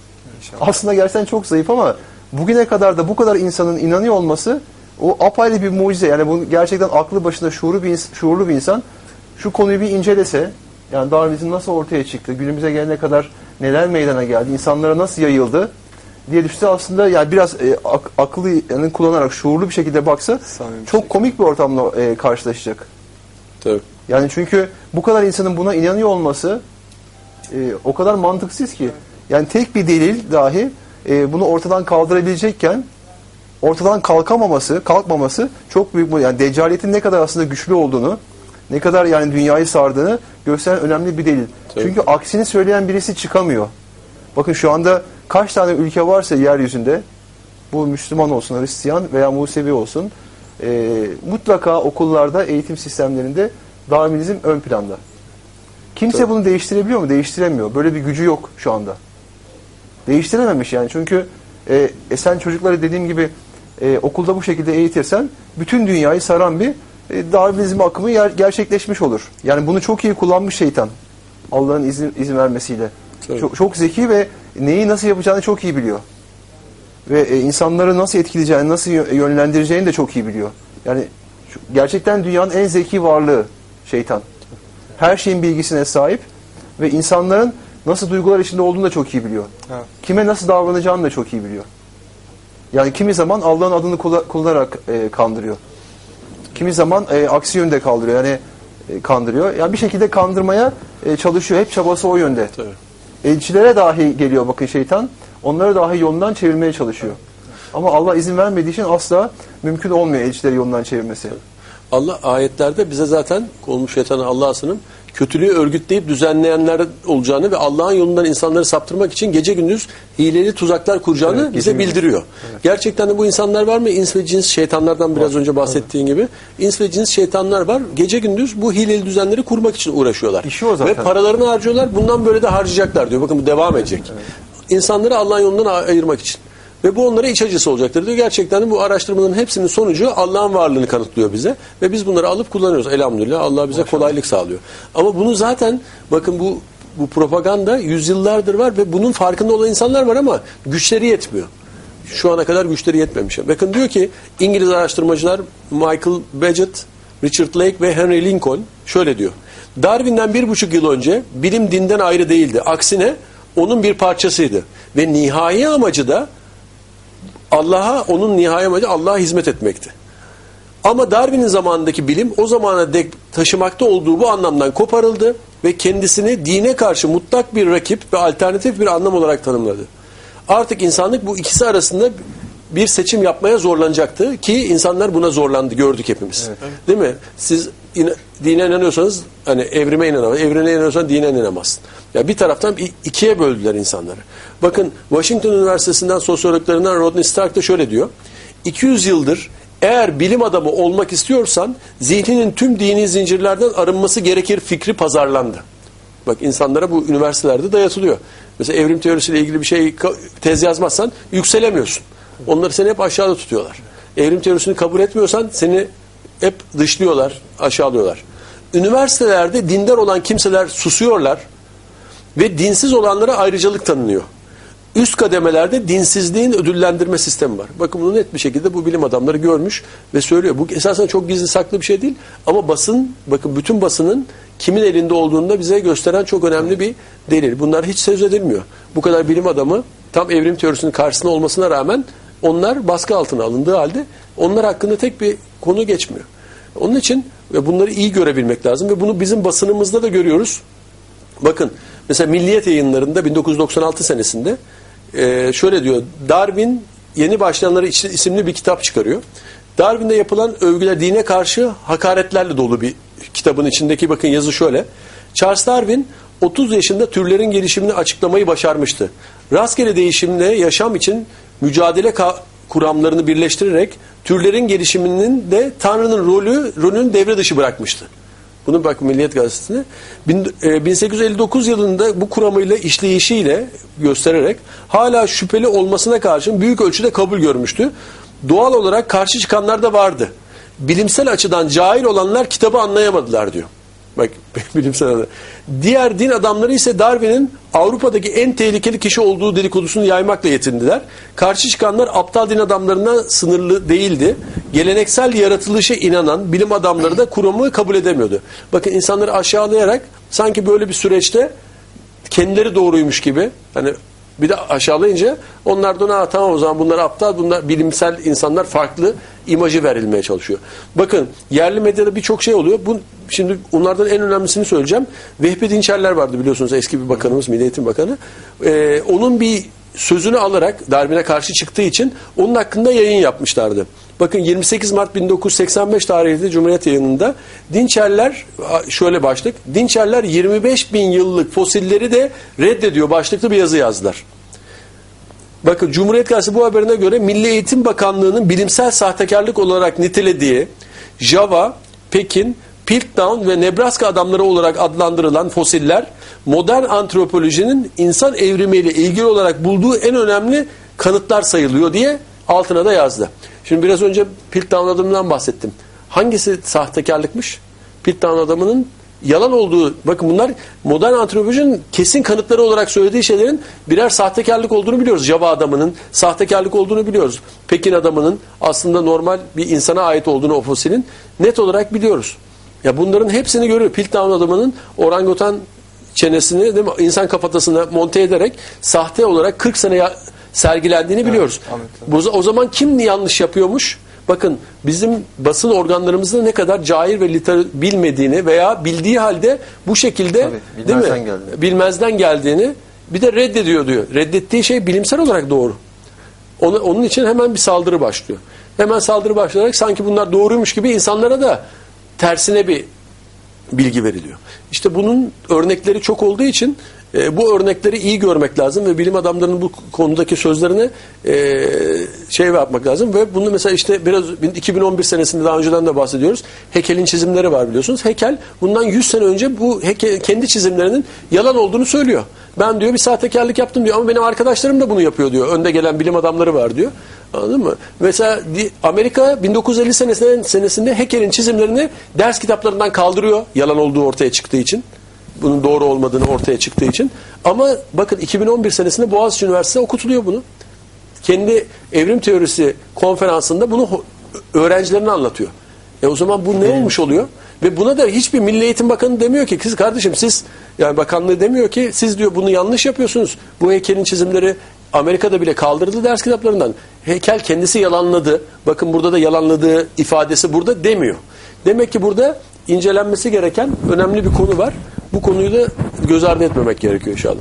İnşallah. Aslında gerçekten çok zayıf ama bugüne kadar da bu kadar insanın inanıyor olması o apayrı bir mucize. Yani bu gerçekten aklı başında şuurlu bir, şuurlu bir insan şu konuyu bir incelese, yani Darwinizm nasıl ortaya çıktı, günümüze gelene kadar neler meydana geldi, insanlara nasıl yayıldı diye düşünse aslında yani biraz e, ak, aklı yani kullanarak şuurlu bir şekilde baksa Samimi çok bir komik bir ortamla e, karşılaşacak. Tabii. Yani çünkü bu kadar insanın buna inanıyor olması e, o kadar mantıksız ki. Yani tek bir delil dahi e, bunu ortadan kaldırabilecekken ortadan kalkamaması, kalkmaması çok büyük. Yani Deccaliyetin ne kadar aslında güçlü olduğunu, ne kadar yani dünyayı sardığını gösteren önemli bir delil. Tabii. Çünkü aksini söyleyen birisi çıkamıyor. Bakın şu anda kaç tane ülke varsa yeryüzünde, bu Müslüman olsun, Hristiyan veya Musevi olsun, e, mutlaka okullarda, eğitim sistemlerinde Darwinizm ön planda. Kimse Tabii. bunu değiştirebiliyor mu? Değiştiremiyor. Böyle bir gücü yok şu anda. Değiştirememiş yani. Çünkü e, e sen çocukları dediğim gibi e, okulda bu şekilde eğitirsen bütün dünyayı saran bir e, Darwinizm akımı yer, gerçekleşmiş olur. Yani bunu çok iyi kullanmış şeytan. Allah'ın izin, izin vermesiyle. Çok, çok zeki ve neyi nasıl yapacağını çok iyi biliyor. Ve e, insanları nasıl etkileyeceğini, nasıl yönlendireceğini de çok iyi biliyor. Yani şu, gerçekten dünyanın en zeki varlığı şeytan. Her şeyin bilgisine sahip ve insanların nasıl duygular içinde olduğunu da çok iyi biliyor. Evet. Kime nasıl davranacağını da çok iyi biliyor. Yani kimi zaman Allah'ın adını kullanarak e, kandırıyor. Kimi zaman e, aksi yönde kaldırıyor. Yani e, kandırıyor. Yani bir şekilde kandırmaya e, çalışıyor. Hep çabası o yönde. Tabii. Elçilere dahi geliyor bakın şeytan. Onları dahi yolundan çevirmeye çalışıyor. Ama Allah izin vermediği için asla mümkün olmuyor elçileri yolundan çevirmesi. Allah ayetlerde bize zaten olmuş şeytanı Allah'a sınım kötülüğü örgütleyip düzenleyenler olacağını ve Allah'ın yolundan insanları saptırmak için gece gündüz hileli tuzaklar kuracağını Evet, bize gündüz. bildiriyor. Evet. Gerçekten de bu insanlar var mı? İns ve cins şeytanlardan biraz var. Önce bahsettiğin evet. gibi. İns ve cins şeytanlar var. Gece gündüz bu hileli düzenleri kurmak için uğraşıyorlar. İşi o zaten. Ve paralarını harcıyorlar. Bundan böyle de harcayacaklar diyor. Bakın bu devam edecek. Evet. İnsanları Allah'ın yolundan ayırmak için. Ve bu onlara iç acısı olacaktır diyor. Gerçekten de bu araştırmaların hepsinin sonucu Allah'ın varlığını kanıtlıyor bize. Ve biz bunları alıp kullanıyoruz. Elhamdülillah Allah bize Maşallah. kolaylık sağlıyor. Ama bunu zaten bakın bu bu propaganda yüzyıllardır var ve bunun farkında olan insanlar var ama güçleri yetmiyor. Şu ana kadar güçleri yetmemiş. Bakın diyor ki İngiliz araştırmacılar Michael Bagehot, Richard Lake ve Henry Lincoln şöyle diyor. Darwin'den bir buçuk yıl önce bilim dinden ayrı değildi. Aksine onun bir parçasıydı. Ve nihai amacı da Allah'a, onun nihai amacı Allah'a hizmet etmekti. Ama Darwin'in zamanındaki bilim o zamana dek taşımakta olduğu bu anlamdan koparıldı ve kendisini dine karşı mutlak bir rakip ve alternatif bir anlam olarak tanımladı. Artık insanlık bu ikisi arasında bir seçim yapmaya zorlanacaktı ki insanlar buna zorlandı, gördük hepimiz. Evet. Değil mi? Siz dine inanıyorsanız hani evrime inanamazsın, evrene inanıyorsan dine inanamazsın. Ya bir taraftan ikiye böldüler insanları. Bakın Washington Üniversitesi'nden sosyologlarından Rodney Stark da şöyle diyor. iki yüz yıldır eğer bilim adamı olmak istiyorsan zihninin tüm dini zincirlerden arınması gerekir fikri pazarlandı. Bak insanlara bu üniversitelerde dayatılıyor. Mesela evrim teorisiyle ilgili bir şey tez yazmazsan yükselemiyorsun. Onları seni hep aşağıda tutuyorlar. Evrim teorisini kabul etmiyorsan seni hep dışlıyorlar, aşağılıyorlar. Üniversitelerde dindar olan kimseler susuyorlar ve dinsiz olanlara ayrıcalık tanınıyor. Üst kademelerde dinsizliğin ödüllendirme sistemi var. Bakın bunu net bir şekilde bu bilim adamları görmüş ve söylüyor. Bu esasen çok gizli saklı bir şey değil ama basın, bakın bütün basının kimin elinde olduğunu da bize gösteren çok önemli bir delil. Bunlar hiç söz edilmiyor. Bu kadar bilim adamı tam evrim teorisinin karşısında olmasına rağmen onlar baskı altına alındığı halde onlar hakkında tek bir konu geçmiyor. Onun için ve bunları iyi görebilmek lazım ve bunu bizim basınımızda da görüyoruz. Bakın mesela Milliyet Yayınları'nda bin dokuz yüz doksan altı senesinde e, şöyle diyor. Darwin Yeni Başlayanlara isimli bir kitap çıkarıyor. Darwin'de yapılan övgüler dine karşı hakaretlerle dolu bir kitabın içindeki bakın yazı şöyle. Charles Darwin otuz yaşında türlerin gelişimini açıklamayı başarmıştı. Rastgele değişimle yaşam için mücadele kuramlarını birleştirerek türlerin gelişiminin de Tanrı'nın rolü rolünü devre dışı bırakmıştı. Bunu bak Milliyet Gazetesi'ne. bin sekiz yüz elli dokuz yılında bu kuramıyla işleyişiyle göstererek hala şüpheli olmasına karşın büyük ölçüde kabul görmüştü. Doğal olarak karşı çıkanlar da vardı. Bilimsel açıdan cahil olanlar kitabı anlayamadılar diyor. Bak bilimsel olarak. Diğer din adamları ise Darwin'in Avrupa'daki en tehlikeli kişi olduğu dedikodusunu yaymakla yetindiler. Karşı çıkanlar aptal din adamlarına sınırlı değildi. Geleneksel yaratılışa inanan bilim adamları da kuramı kabul edemiyordu. Bakın insanları aşağılayarak sanki böyle bir süreçte kendileri doğruymuş gibi, hani bir de aşağılayınca onlar da ha, tamam o zaman bunlar aptal, bunlar bilimsel insanlar, farklı imajı verilmeye çalışıyor. Bakın yerli medyada birçok şey oluyor. Bu, şimdi onlardan en önemlisini söyleyeceğim. Vehbi Dinçerler vardı biliyorsunuz, eski bir bakanımız, Milli Eğitim Bakanı. Ee, onun bir sözünü alarak Darwin'e karşı çıktığı için onun hakkında yayın yapmışlardı. Bakın yirmi sekiz Mart bin dokuz yüz seksen beş tarihli Cumhuriyet yayınında Dinçerler, şöyle başlık, Dinçerler yirmi beş bin yıllık fosilleri de reddediyor başlıklı bir yazı yazdılar. Bakın Cumhuriyet Gazetesi bu haberine göre Milli Eğitim Bakanlığı'nın bilimsel sahtekarlık olarak nitelediği Java, Pekin, Piltdown ve Nebraska adamları olarak adlandırılan fosiller modern antropolojinin insan evrimiyle ilgili olarak bulduğu en önemli kanıtlar sayılıyor diye altına da yazdı. Şimdi biraz önce Piltdown adamından bahsettim. Hangisi sahtekarlıkmış? Piltdown adamının yalan olduğu, bakın bunlar modern antropolojinin kesin kanıtları olarak söylediği şeylerin birer sahtekarlık olduğunu biliyoruz. Java adamının sahtekarlık olduğunu biliyoruz. Pekin adamının aslında normal bir insana ait olduğunu, o fosilin net olarak biliyoruz. Ya bunların hepsini görüyor. Piltdown adamının orangutan çenesini, değil mi, insan kafatasına monte ederek sahte olarak kırk sene sergilendiğini biliyoruz. Evet, evet. O zaman kim yanlış yapıyormuş? Bakın bizim basın organlarımızda ne kadar cahil ve literatür bilmediğini veya bildiği halde bu şekilde, tabii, değil mi? Geldiğini. Bilmezden geldiğini bir de reddediyor diyor. Reddettiği şey bilimsel olarak doğru. Onu, onun için hemen bir saldırı başlıyor. Hemen saldırı başlayarak sanki bunlar doğruymuş gibi insanlara da tersine bir bilgi veriliyor. İşte bunun örnekleri çok olduğu için e, bu örnekleri iyi görmek lazım ve bilim adamlarının bu konudaki sözlerine e, şey yapmak lazım ve bunu mesela işte biraz iki bin on bir senesinde daha önceden de bahsediyoruz. Heckel'in çizimleri var biliyorsunuz. Heckel bundan yüz sene önce bu Heckel, kendi çizimlerinin yalan olduğunu söylüyor. Ben diyor bir sahtekarlık yaptım diyor ama benim arkadaşlarım da bunu yapıyor diyor. Önde gelen bilim adamları var diyor. Anladın mı? Mesela Amerika bin dokuz yüz elli senesinde, senesinde Heckel'in çizimlerini ders kitaplarından kaldırıyor. Yalan olduğu ortaya çıktığı için. Bunun doğru olmadığını ortaya çıktığı için. Ama bakın iki bin on bir senesinde Boğaziçi Üniversitesi'nde okutuluyor bunu. Kendi evrim teorisi konferansında bunu öğrencilerine anlatıyor. E o zaman bu ne olmuş oluyor? Ve buna da hiçbir Milli Eğitim Bakanı demiyor ki kız kardeşim siz, yani bakanlığı demiyor ki siz diyor bunu yanlış yapıyorsunuz. Bu heykelin çizimleri Amerika'da bile kaldırıldı ders kitaplarından. Heykel kendisi yalanladı. Bakın burada da yalanladığı ifadesi burada demiyor. Demek ki burada incelenmesi gereken önemli bir konu var. Bu konuyu da göz ardı etmemek gerekiyor inşallah.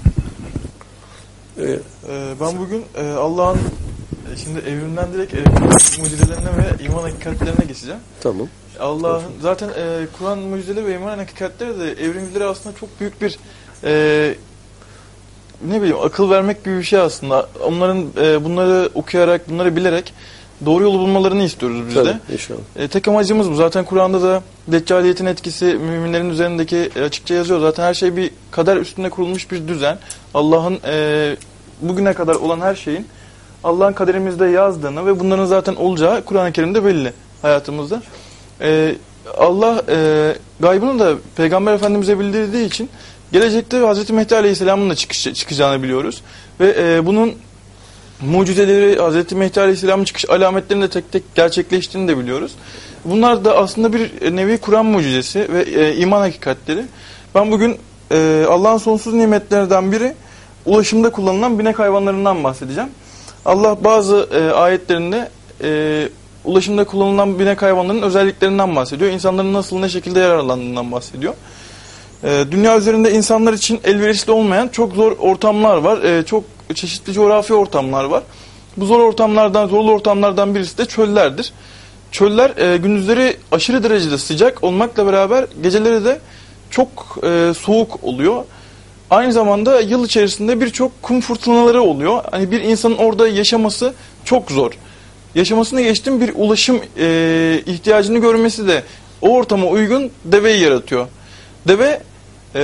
Ee, ben bugün e, Allah'ın şimdi evrimden direkt e, mucizelerine ve iman hakikatlerine geçeceğim. Tamam. Allah'ın zaten e, Kur'an mucizeleri ve iman hakikatleri de evrimcileri aslında çok büyük bir e, ne bileyim akıl vermek gibi bir şey aslında. Onların e, bunları okuyarak, bunları bilerek doğru yolu bulmalarını istiyoruz biz Tabii, de. inşallah. E, tek amacımız bu. Zaten Kur'an'da da deccaliyetin etkisi müminlerin üzerindeki e, açıkça yazıyor. Zaten her şey bir kader üstünde kurulmuş bir düzen. Allah'ın e, bugüne kadar olan her şeyin Allah'ın kaderimizde yazdığını ve bunların zaten olacağı Kur'an-ı Kerim'de belli hayatımızda. E, Allah e, gaybını da Peygamber Efendimiz'e bildirdiği için gelecekte Hazreti Mehdi Aleyhisselam'ın da çıkış, çıkacağını biliyoruz. Ve e, bunun mucizeleri, Hazreti Mehdi Aleyhisselam'ın çıkış alametlerinin de tek tek gerçekleştiğini de biliyoruz. Bunlar da aslında bir nevi Kur'an mucizesi ve e, iman hakikatleri. Ben bugün e, Allah'ın sonsuz nimetlerinden biri ulaşımda kullanılan binek hayvanlarından bahsedeceğim. Allah bazı e, ayetlerinde e, ulaşımda kullanılan binek hayvanların özelliklerinden bahsediyor. İnsanların nasıl, ne şekilde yararlandığından bahsediyor. E, dünya üzerinde insanlar için elverişli olmayan çok zor ortamlar var. E, çok çeşitli coğrafi ortamlar var. Bu zor ortamlardan, zorlu ortamlardan birisi de çöllerdir. Çöller e, gündüzleri aşırı derecede sıcak olmakla beraber geceleri de çok e, soğuk oluyor. Aynı zamanda yıl içerisinde birçok kum fırtınaları oluyor. Hani bir insanın orada yaşaması çok zor. Yaşamasını geçtim bir ulaşım e, ihtiyacını görmesi de o ortama uygun deveyi yaratıyor. Deve e,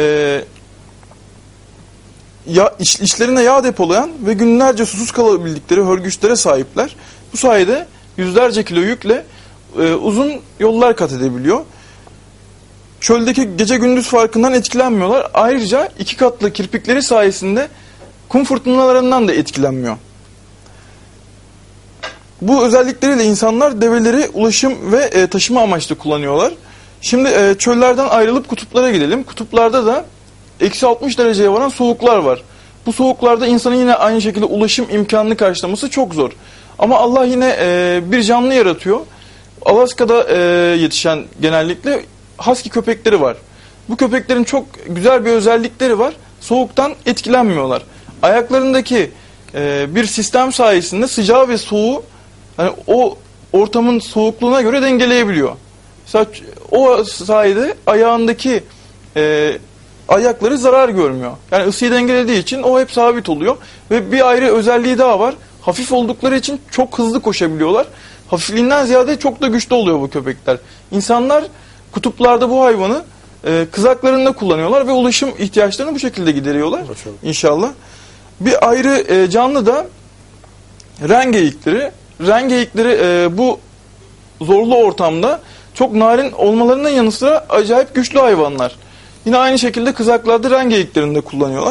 ya, iş, işlerine yağ depolayan ve günlerce susuz kalabildikleri hörgüçlere sahipler. Bu sayede yüzlerce kilo yükle e, uzun yollar kat edebiliyor. çöldeki gece gündüz farkından etkilenmiyorlar. Ayrıca iki katlı kirpikleri sayesinde kum fırtınalarından da etkilenmiyor. Bu özellikleriyle insanlar develeri ulaşım ve e, taşıma amaçlı kullanıyorlar. Şimdi e, çöllerden ayrılıp kutuplara gidelim. Kutuplarda da eksi altmış dereceye varan soğuklar var. Bu soğuklarda insanın yine aynı şekilde ulaşım imkanını karşılaması çok zor. Ama Allah yine e, bir canlı yaratıyor. Alaska'da e, yetişen genellikle husky köpekleri var. Bu köpeklerin çok güzel bir özellikleri var. Soğuktan etkilenmiyorlar. Ayaklarındaki e, bir sistem sayesinde sıcağı ve soğuğu hani o ortamın soğukluğuna göre dengeleyebiliyor. Mesela o sayede ayağındaki e, ayakları zarar görmüyor. Yani ısıyı dengelediği için o hep sabit oluyor. Ve bir ayrı özelliği daha var. Hafif oldukları için çok hızlı koşabiliyorlar. Hafifliğinden ziyade çok da güçlü oluyor bu köpekler. İnsanlar kutuplarda bu hayvanı e, kızaklarında kullanıyorlar ve ulaşım ihtiyaçlarını bu şekilde gideriyorlar. İnşallah. Bir ayrı e, canlı da ren geyikleri. Ren geyikleri e, bu zorlu ortamda çok narin olmalarının yanı sıra acayip güçlü hayvanlar. Yine aynı şekilde kızaklarda ren geyiklerini de kullanıyorlar.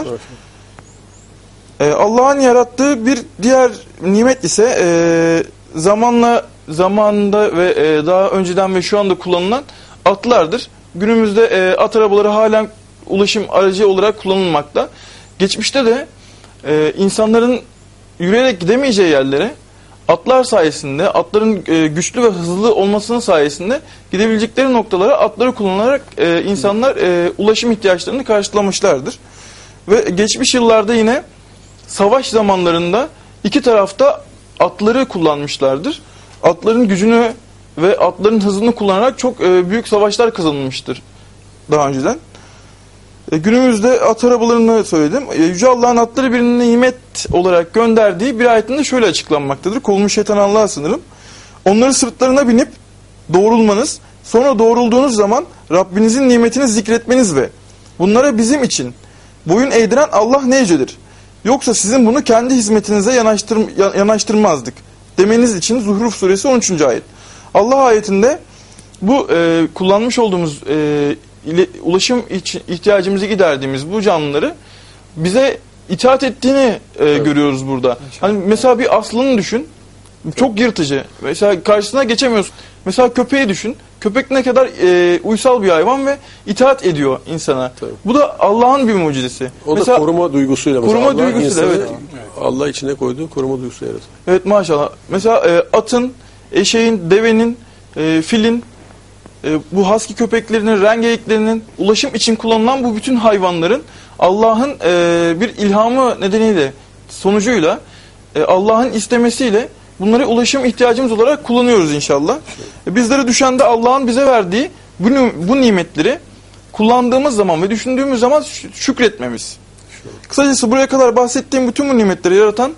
Ee, Allah'ın yarattığı bir diğer nimet ise e, zamanla zamanında ve e, daha önceden ve şu anda kullanılan atlardır. Günümüzde e, at arabaları halen ulaşım aracı olarak kullanılmakta. Geçmişte de e, insanların yürüyerek gidemeyeceği yerlere atlar sayesinde, atların e, güçlü ve hızlı olmasının sayesinde gidebilecekleri noktalara atları kullanarak e, insanlar e, ulaşım ihtiyaçlarını karşılamışlardır. Ve geçmiş yıllarda yine savaş zamanlarında iki tarafta atları kullanmışlardır. Atların gücünü ve atların hızını kullanarak çok e, büyük savaşlar kazanılmıştır daha önceden. E, günümüzde at arabalarını söyledim. E, Yüce Allah'ın atları bir nimet olarak gönderdiği bir ayetinde şöyle açıklanmaktadır. Kovulmuş şeytan Allah'a sınırım. Onları sırtlarına binip doğrulmanız, sonra doğrulduğunuz zaman Rabbinizin nimetini zikretmeniz ve bunlara bizim için boyun eğdiren Allah ne yücedir. Yoksa sizin bunu kendi hizmetinize yanaştır, yanaştırmazdık demeniz için Zuhruf suresi on üçüncü ayet. Allah ayetinde bu e, kullanmış olduğumuz e, ile, ulaşım ihtiyacımızı giderdiğimiz bu canlıları bize itaat ettiğini e, evet. görüyoruz burada. Hani mesela bir aslanı düşün. Çok yırtıcı. Mesela karşısına geçemiyorsun. Mesela köpeği düşün. Köpek ne kadar e, uysal bir hayvan ve itaat ediyor insana. Tabii. Bu da Allah'ın bir mucizesi. O mesela, da koruma duygusuyla. Koruma Allah duygusuyla evet. Allah içine koyduğu koruma duygusu yaratıyor. Evet maşallah. Mesela e, atın, eşeğin, devenin, e, filin, e, bu husky köpeklerinin, ren geyiklerinin ulaşım için kullanılan bu bütün hayvanların Allah'ın e, bir ilhamı nedeniyle, sonucuyla, e, Allah'ın istemesiyle bunları ulaşım ihtiyacımız olarak kullanıyoruz inşallah. E, bizlere düşen de Allah'ın bize verdiği bu, bu nimetleri kullandığımız zaman ve düşündüğümüz zaman şükretmemiz. Kısacası buraya kadar bahsettiğim bütün bu nimetleri yaratan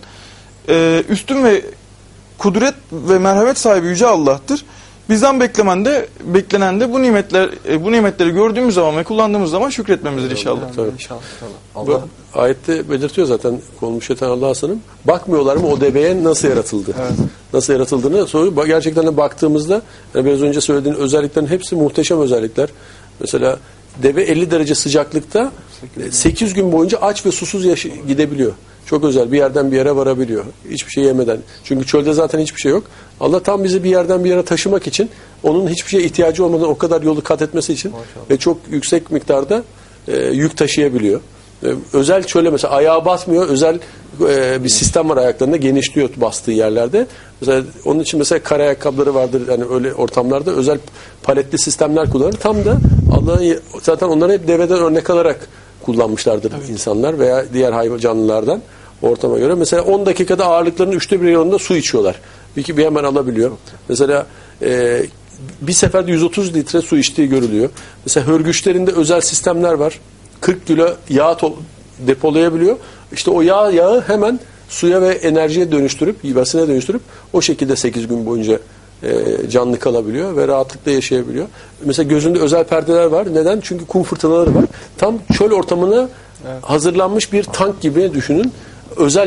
e, üstün ve kudret ve merhamet sahibi Yüce Allah'tır. Bizden beklemen de, beklenen de bu nimetler, e, bu nimetleri gördüğümüz zaman ve kullandığımız zaman şükretmemizdir inşallah. Tabii. İnşallah. Allah ayette belirtiyor zaten kovulmuş şeytan Allah'a sınırım. Bakmıyorlar mı o deveye nasıl yaratıldı? Evet. Nasıl yaratıldığını soruyor. Gerçekten de baktığımızda yani biraz önce söylediğin özelliklerin hepsi muhteşem özellikler. Mesela deve elli derece sıcaklıkta sekiz gün boyunca aç ve susuz yaşı gidebiliyor. Çok özel. Bir yerden bir yere varabiliyor. Hiçbir şey yemeden. Çünkü çölde zaten hiçbir şey yok. Allah tam bizi bir yerden bir yere taşımak için, onun hiçbir şeye ihtiyacı olmadan o kadar yolu kat etmesi için maşallah. Ve çok yüksek miktarda e, yük taşıyabiliyor. E, özel çöle mesela ayağa basmıyor. Özel e, bir sistem var ayaklarında. Genişliyor bastığı yerlerde. Mesela onun için mesela kara ayakkabıları vardır. Yani öyle ortamlarda özel paletli sistemler kullanır. Tam da Allah'ın zaten onları hep deveden örnek alarak kullanmışlardır evet. insanlar veya diğer hayvan canlılardan ortama göre. Mesela on dakikada ağırlıklarının üçte bir yanında su içiyorlar. Bir, bir hemen alabiliyor. Mesela e, bir seferde yüz otuz litre su içtiği görülüyor. Mesela hörgüçlerinde özel sistemler var. kırk kilo yağ depolayabiliyor. İşte o yağ yağı hemen suya ve enerjiye dönüştürüp, yivasına dönüştürüp o şekilde sekiz gün boyunca e, canlı kalabiliyor ve rahatlıkla yaşayabiliyor. Mesela gözünde özel perdeler var. Neden? Çünkü kum fırtınaları var. Tam çöl ortamına evet. hazırlanmış bir tank gibi düşünün. Özel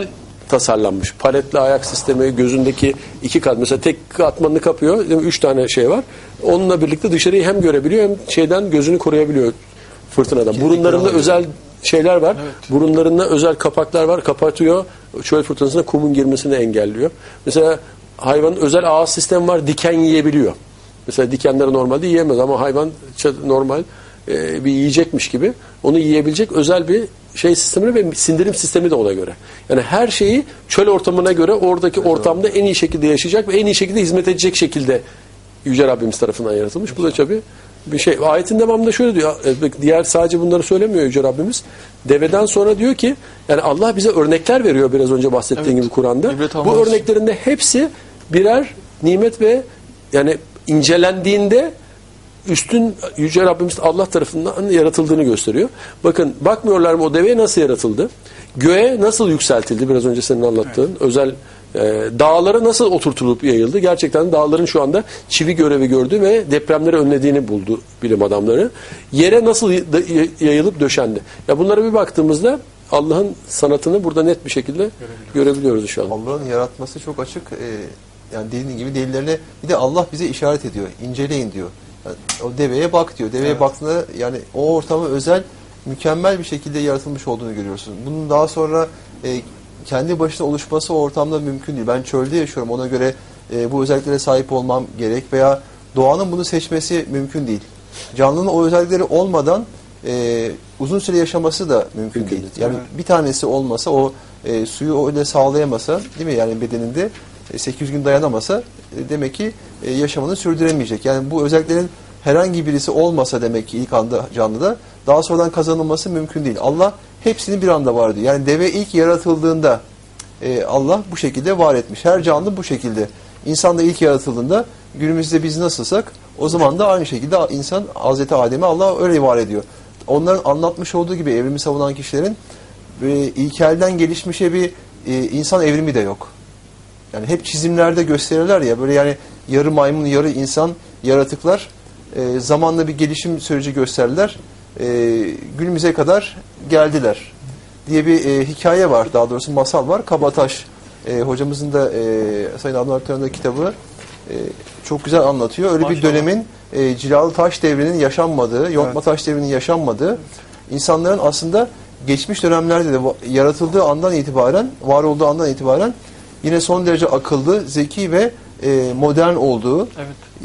tasarlanmış. Paletli ayak sistemi, gözündeki iki kat. Mesela tek katmanını kapıyor. Üç tane şey var. Onunla birlikte dışarıyı hem görebiliyor hem şeyden gözünü koruyabiliyor fırtınadan. Kesinlikle burunlarında alıyor. Özel şeyler var. Evet. Burunlarında özel kapaklar var. Kapatıyor. Çöl fırtınasına kumun girmesini engelliyor. Mesela hayvanın özel ağız sistemi var. Diken yiyebiliyor. Mesela dikenleri normalde yiyemez ama hayvan normal e, bir yiyecekmiş gibi onu yiyebilecek özel bir şey sistemi ve sindirim sistemi de ona göre. Yani her şeyi çöl ortamına göre oradaki evet, ortamda en iyi şekilde yaşayacak ve en iyi şekilde hizmet edecek şekilde Yüce Rabbimiz tarafından yaratılmış. Bu da tabii bir şey. Ayetin devamında şöyle diyor. Diğer sadece bunları söylemiyor Yüce Rabbimiz. Deveden sonra diyor ki yani Allah bize örnekler veriyor biraz önce bahsettiğim evet, gibi Kur'an'da. Bu örneklerin de hepsi birer nimet ve yani incelendiğinde üstün Yüce Rabbimiz Allah tarafından yaratıldığını gösteriyor. Bakın bakmıyorlar mı o deveye nasıl yaratıldı? Göğe nasıl yükseltildi? Biraz önce senin anlattığın evet, özel e, dağlara nasıl oturtulup yayıldı? Gerçekten dağların şu anda çivi görevi gördü ve depremleri önlediğini buldu bilim adamları. Yere nasıl yayılıp döşendi? Ya bunlara bir baktığımızda Allah'ın sanatını burada net bir şekilde görebiliyoruz inşallah. Allah'ın yaratması çok açık. Ee, yani dediğin gibi delillerine bir de Allah bize işaret ediyor. İnceleyin diyor. Yani o deveye bak diyor. Deveye evet, baktığında yani o ortamı özel mükemmel bir şekilde yaratılmış olduğunu görüyorsun. Bunun daha sonra e, kendi başına oluşması o ortamda mümkün değil. Ben çölde yaşıyorum. Ona göre e, bu özelliklere sahip olmam gerek veya doğanın bunu seçmesi mümkün değil. Canlının o özellikleri olmadan e, uzun süre yaşaması da mümkün, mümkün değil. Yani evet, bir tanesi olmasa o e, suyu öyle sağlayamasa değil mi? Yani bedeninde e, sekiz yüz gün dayanamasa e, demek ki e, yaşamını sürdüremeyecek. Yani bu özelliklerin herhangi birisi olmasa demek ki ilk anda canlıda daha sonradan kazanılması mümkün değil. Allah hepsini bir anda var diyor. Yani deve ilk yaratıldığında e, Allah bu şekilde var etmiş. Her canlı bu şekilde. İnsan da ilk yaratıldığında günümüzde biz nasılsak o zaman da aynı şekilde insan Hazreti Adem'e Allah öyle var ediyor. Onların anlatmış olduğu gibi evrimi savunan kişilerin e, ilkelden gelişmişe bir e, insan evrimi de yok. Yani hep çizimlerde gösterirler ya böyle yani yarı maymun yarı insan yaratıklar e, zamanla bir gelişim süreci gösterdiler. E, günümüze kadar geldiler diye bir e, hikaye var. Daha doğrusu masal var. Kabataş e, hocamızın da e, Sayın Adnan Aktar'ın da kitabı e, çok güzel anlatıyor. Öyle Maşallah. Bir dönemin e, cilalı taş devrinin yaşanmadığı, yontma evet, taş devrinin yaşanmadığı, insanların aslında geçmiş dönemlerde de yaratıldığı andan itibaren, var olduğu andan itibaren yine son derece akıllı, zeki ve e, modern olduğu, evet,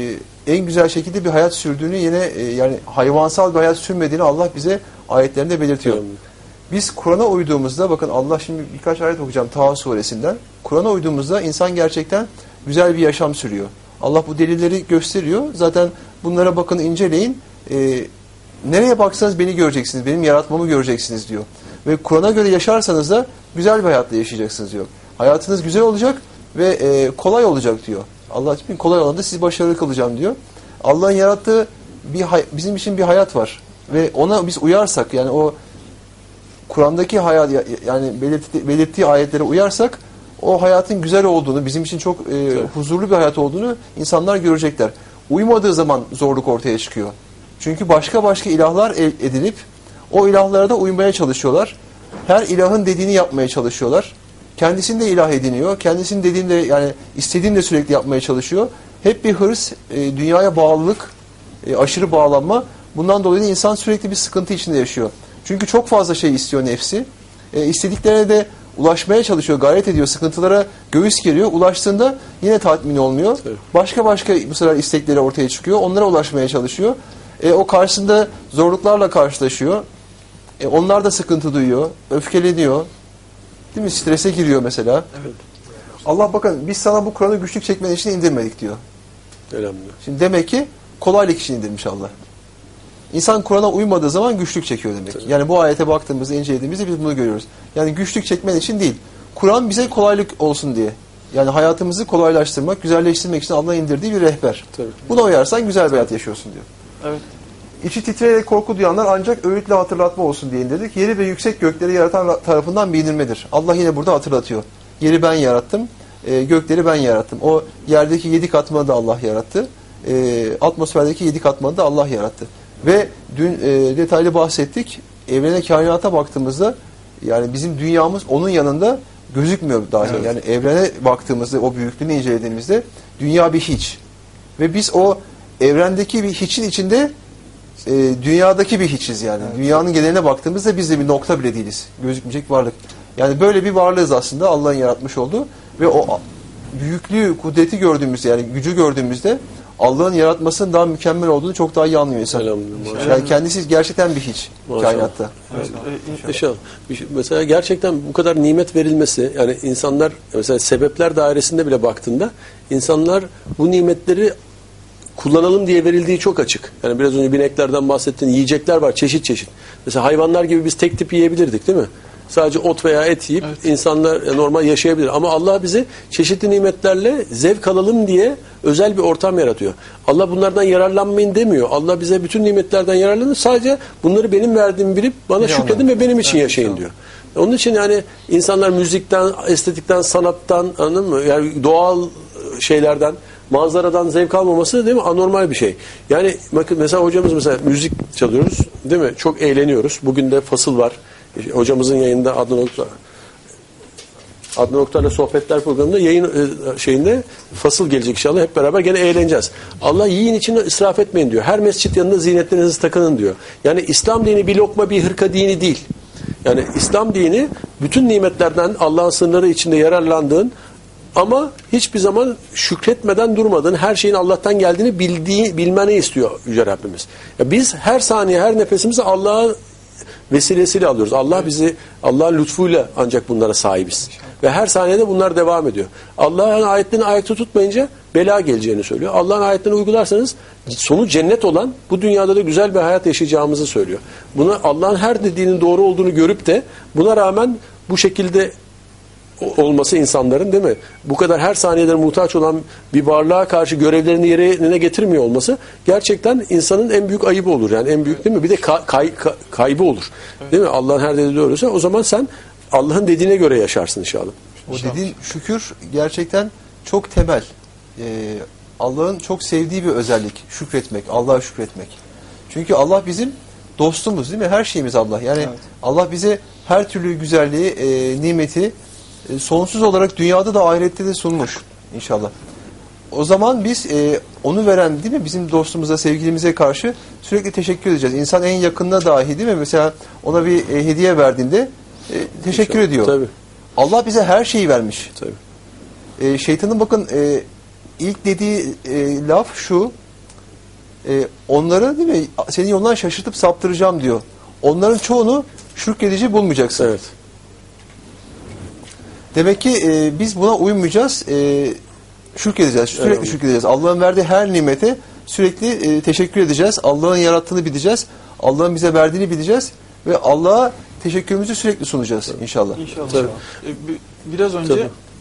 e, en güzel şekilde bir hayat sürdüğünü yine e, yani hayvansal bir hayat sürmediğini Allah bize ayetlerinde belirtiyor. Evet. Biz Kur'an'a uyduğumuzda bakın Allah şimdi birkaç ayet okuyacağım Taha suresinden. Kur'an'a uyduğumuzda insan gerçekten güzel bir yaşam sürüyor. Allah bu delilleri gösteriyor. Zaten bunlara bakın inceleyin. E, nereye baksanız beni göreceksiniz. Benim yaratmamı göreceksiniz diyor. Ve Kur'an'a göre yaşarsanız da güzel bir hayatla yaşayacaksınız diyor. Hayatınız güzel olacak ve e, kolay olacak diyor. Allah için kolay olanda sizi başarılı kılacağım diyor. Allah'ın yarattığı bir bizim için bir hayat var. Ve ona biz uyarsak yani o Kur'an'daki hayat yani belirtti, belirttiği ayetlere uyarsak o hayatın güzel olduğunu, bizim için çok e, huzurlu bir hayat olduğunu insanlar görecekler. Uymadığı zaman zorluk ortaya çıkıyor. Çünkü başka başka ilahlar edinip o ilahlara da uymaya çalışıyorlar. Her ilahın dediğini yapmaya çalışıyorlar. Kendisini de ilah ediniyor. Kendisinin dediğini de yani istediğini de sürekli yapmaya çalışıyor. Hep bir hırs, e, dünyaya bağlılık, e, aşırı bağlanma. Bundan dolayı da insan sürekli bir sıkıntı içinde yaşıyor. Çünkü çok fazla şey istiyor nefsi. E, istediklerine de ulaşmaya çalışıyor, gayret ediyor. Sıkıntılara göğüs geriyor. Ulaştığında yine tatmin olmuyor. Evet. Başka başka bu sefer istekleri ortaya çıkıyor. Onlara ulaşmaya çalışıyor. E, o karşısında zorluklarla karşılaşıyor. E, onlar da sıkıntı duyuyor. Öfkeleniyor. Değil mi? Strese giriyor mesela. Evet. Allah bakın biz sana bu Kur'an'ı güçlük çekmen için indirmedik diyor. Elhamdülillah. Şimdi demek ki kolaylık için indirmiş Allah. İnsan Kur'an'a uymadığı zaman güçlük çekiyor demek. Tabii. Yani bu ayete baktığımızda, incelediğimizde biz bunu görüyoruz. Yani güçlük çekmen için değil. Kur'an bize kolaylık olsun diye. Yani hayatımızı kolaylaştırmak, güzelleştirmek için Allah'ın indirdiği bir rehber. Tabii. Buna uyarsan güzel bir hayat yaşıyorsun diyor. Evet. İçi titreyerek korku duyanlar ancak öğütle hatırlatma olsun diye indirdik. Yeri ve yüksek gökleri yaratan tarafından bir indirmedir. Allah yine burada hatırlatıyor. Yeri ben yarattım, e, gökleri ben yarattım. O yerdeki yedi katmanı da Allah yarattı. E, atmosferdeki yedi katmanı da Allah yarattı. Ve dün e, detaylı bahsettik. Evrene, kainata baktığımızda yani bizim dünyamız onun yanında gözükmüyor dahi. Evet. Yani evrene baktığımızda, o büyüklüğünü incelediğimizde dünya bir hiç. Ve biz o evrendeki bir hiçin içinde e, dünyadaki bir hiçiz yani. Evet. Dünyanın geneline baktığımızda biz de bir nokta bile değiliz. Gözükmeyecek varlık. Yani böyle bir varlığız aslında, Allah'ın yaratmış olduğu ve o büyüklüğü, kudreti gördüğümüzde, yani gücü gördüğümüzde Allah'ın yaratmasının daha mükemmel olduğunu çok daha iyi anlıyor insan. Yani kendisi gerçekten bir hiç maşallah. Kainatta. Evet. Evet. İnşallah. Mesela gerçekten bu kadar nimet verilmesi, yani insanlar mesela sebepler dairesinde bile baktığında insanlar bu nimetleri kullanalım diye verildiği çok açık. Yani biraz önce bineklerden bahsettiğin yiyecekler var çeşit çeşit. Mesela hayvanlar gibi biz tek tip yiyebilirdik değil mi? Sadece ot veya et yiyip evet. insanlar normal yaşayabilir. Ama Allah bizi çeşitli nimetlerle zevk alalım diye özel bir ortam yaratıyor. Allah bunlardan yararlanmayın demiyor. Allah bize bütün nimetlerden yararlanın. Sadece bunları benim verdiğimi bilip bana şükredin ve benim için evet, yaşayın diyor. Onun için yani insanlar müzikten, estetikten, sanattan, anladın mı? Yani doğal şeylerden, manzaradan zevk almaması değil mi? Anormal bir şey. Yani bakın mesela hocamız mesela müzik çalıyoruz değil mi? Çok eğleniyoruz. Bugün de fasıl var. Hocamızın yayında Adnan Oktar Adnan Oktar'la sohbetler programında yayın şeyinde fasıl gelecek inşallah. Hep beraber gene eğleneceğiz. Allah yiyin içine israf etmeyin diyor. Her mescit yanında zinetlerinizi takının diyor. Yani İslam dini bir lokma bir hırka dini değil. Yani İslam dini bütün nimetlerden Allah'ın sınırları içinde yararlandığın ama hiçbir zaman şükretmeden durmadığın, her şeyin Allah'tan geldiğini bildiği, bilmeni istiyor Yüce Rabbimiz. Ya biz her saniye, her nefesimizi Allah'a vesilesiyle alıyoruz. Allah bizi, Allah'ın lütfuyla ancak bunlara sahibiz. Ve her saniyede bunlar devam ediyor. Allah'ın ayetlerini ayakta tutmayınca bela geleceğini söylüyor. Allah'ın ayetlerini uygularsanız sonu cennet olan bu dünyada da güzel bir hayat yaşayacağımızı söylüyor. Bunu Allah'ın her dediğinin doğru olduğunu görüp de buna rağmen bu şekilde olması insanların değil mi? Bu kadar her saniyede muhtaç olan bir varlığa karşı görevlerini yerine getirmiyor olması gerçekten insanın en büyük ayıbı olur. Yani en büyük değil mi? Bir de kay, kay, kaybı olur. Değil mi? Allah'ın her dediği doğruysa o zaman sen Allah'ın dediğine göre yaşarsın inşallah. O dediğin şükür gerçekten çok temel. Ee, Allah'ın çok sevdiği bir özellik. Şükretmek, Allah'a şükretmek. Çünkü Allah bizim dostumuz değil mi? Her şeyimiz Allah. Yani evet. Allah bize her türlü güzelliği, e, nimeti e, sonsuz olarak dünyada da ahirette de sunmuş inşallah. O zaman biz e, onu veren değil mi? Bizim dostumuza, sevgilimize karşı sürekli teşekkür edeceğiz. İnsan en yakınına dahi değil mi? Mesela ona bir e, hediye verdiğinde e, teşekkür inşallah. Ediyor. Tabii. Allah bize her şeyi vermiş. Tabii. E, şeytanın bakın e, ilk dediği e, laf şu. E, onları değil mi? Senin yolundan şaşırtıp saptıracağım diyor. Onların çoğunu şükredici bulmayacaksın. Evet. Demek ki e, biz buna uymayacağız. E, şükredeceğiz. Sürekli evet. şükredeceğiz. Allah'ın verdiği her nimete sürekli e, teşekkür edeceğiz. Allah'ın yarattığını bileceğiz. Allah'ın bize verdiğini bileceğiz. Ve Allah'a teşekkürümüzü sürekli sunacağız Tabii. inşallah. İnşallah. Tabii. Biraz önce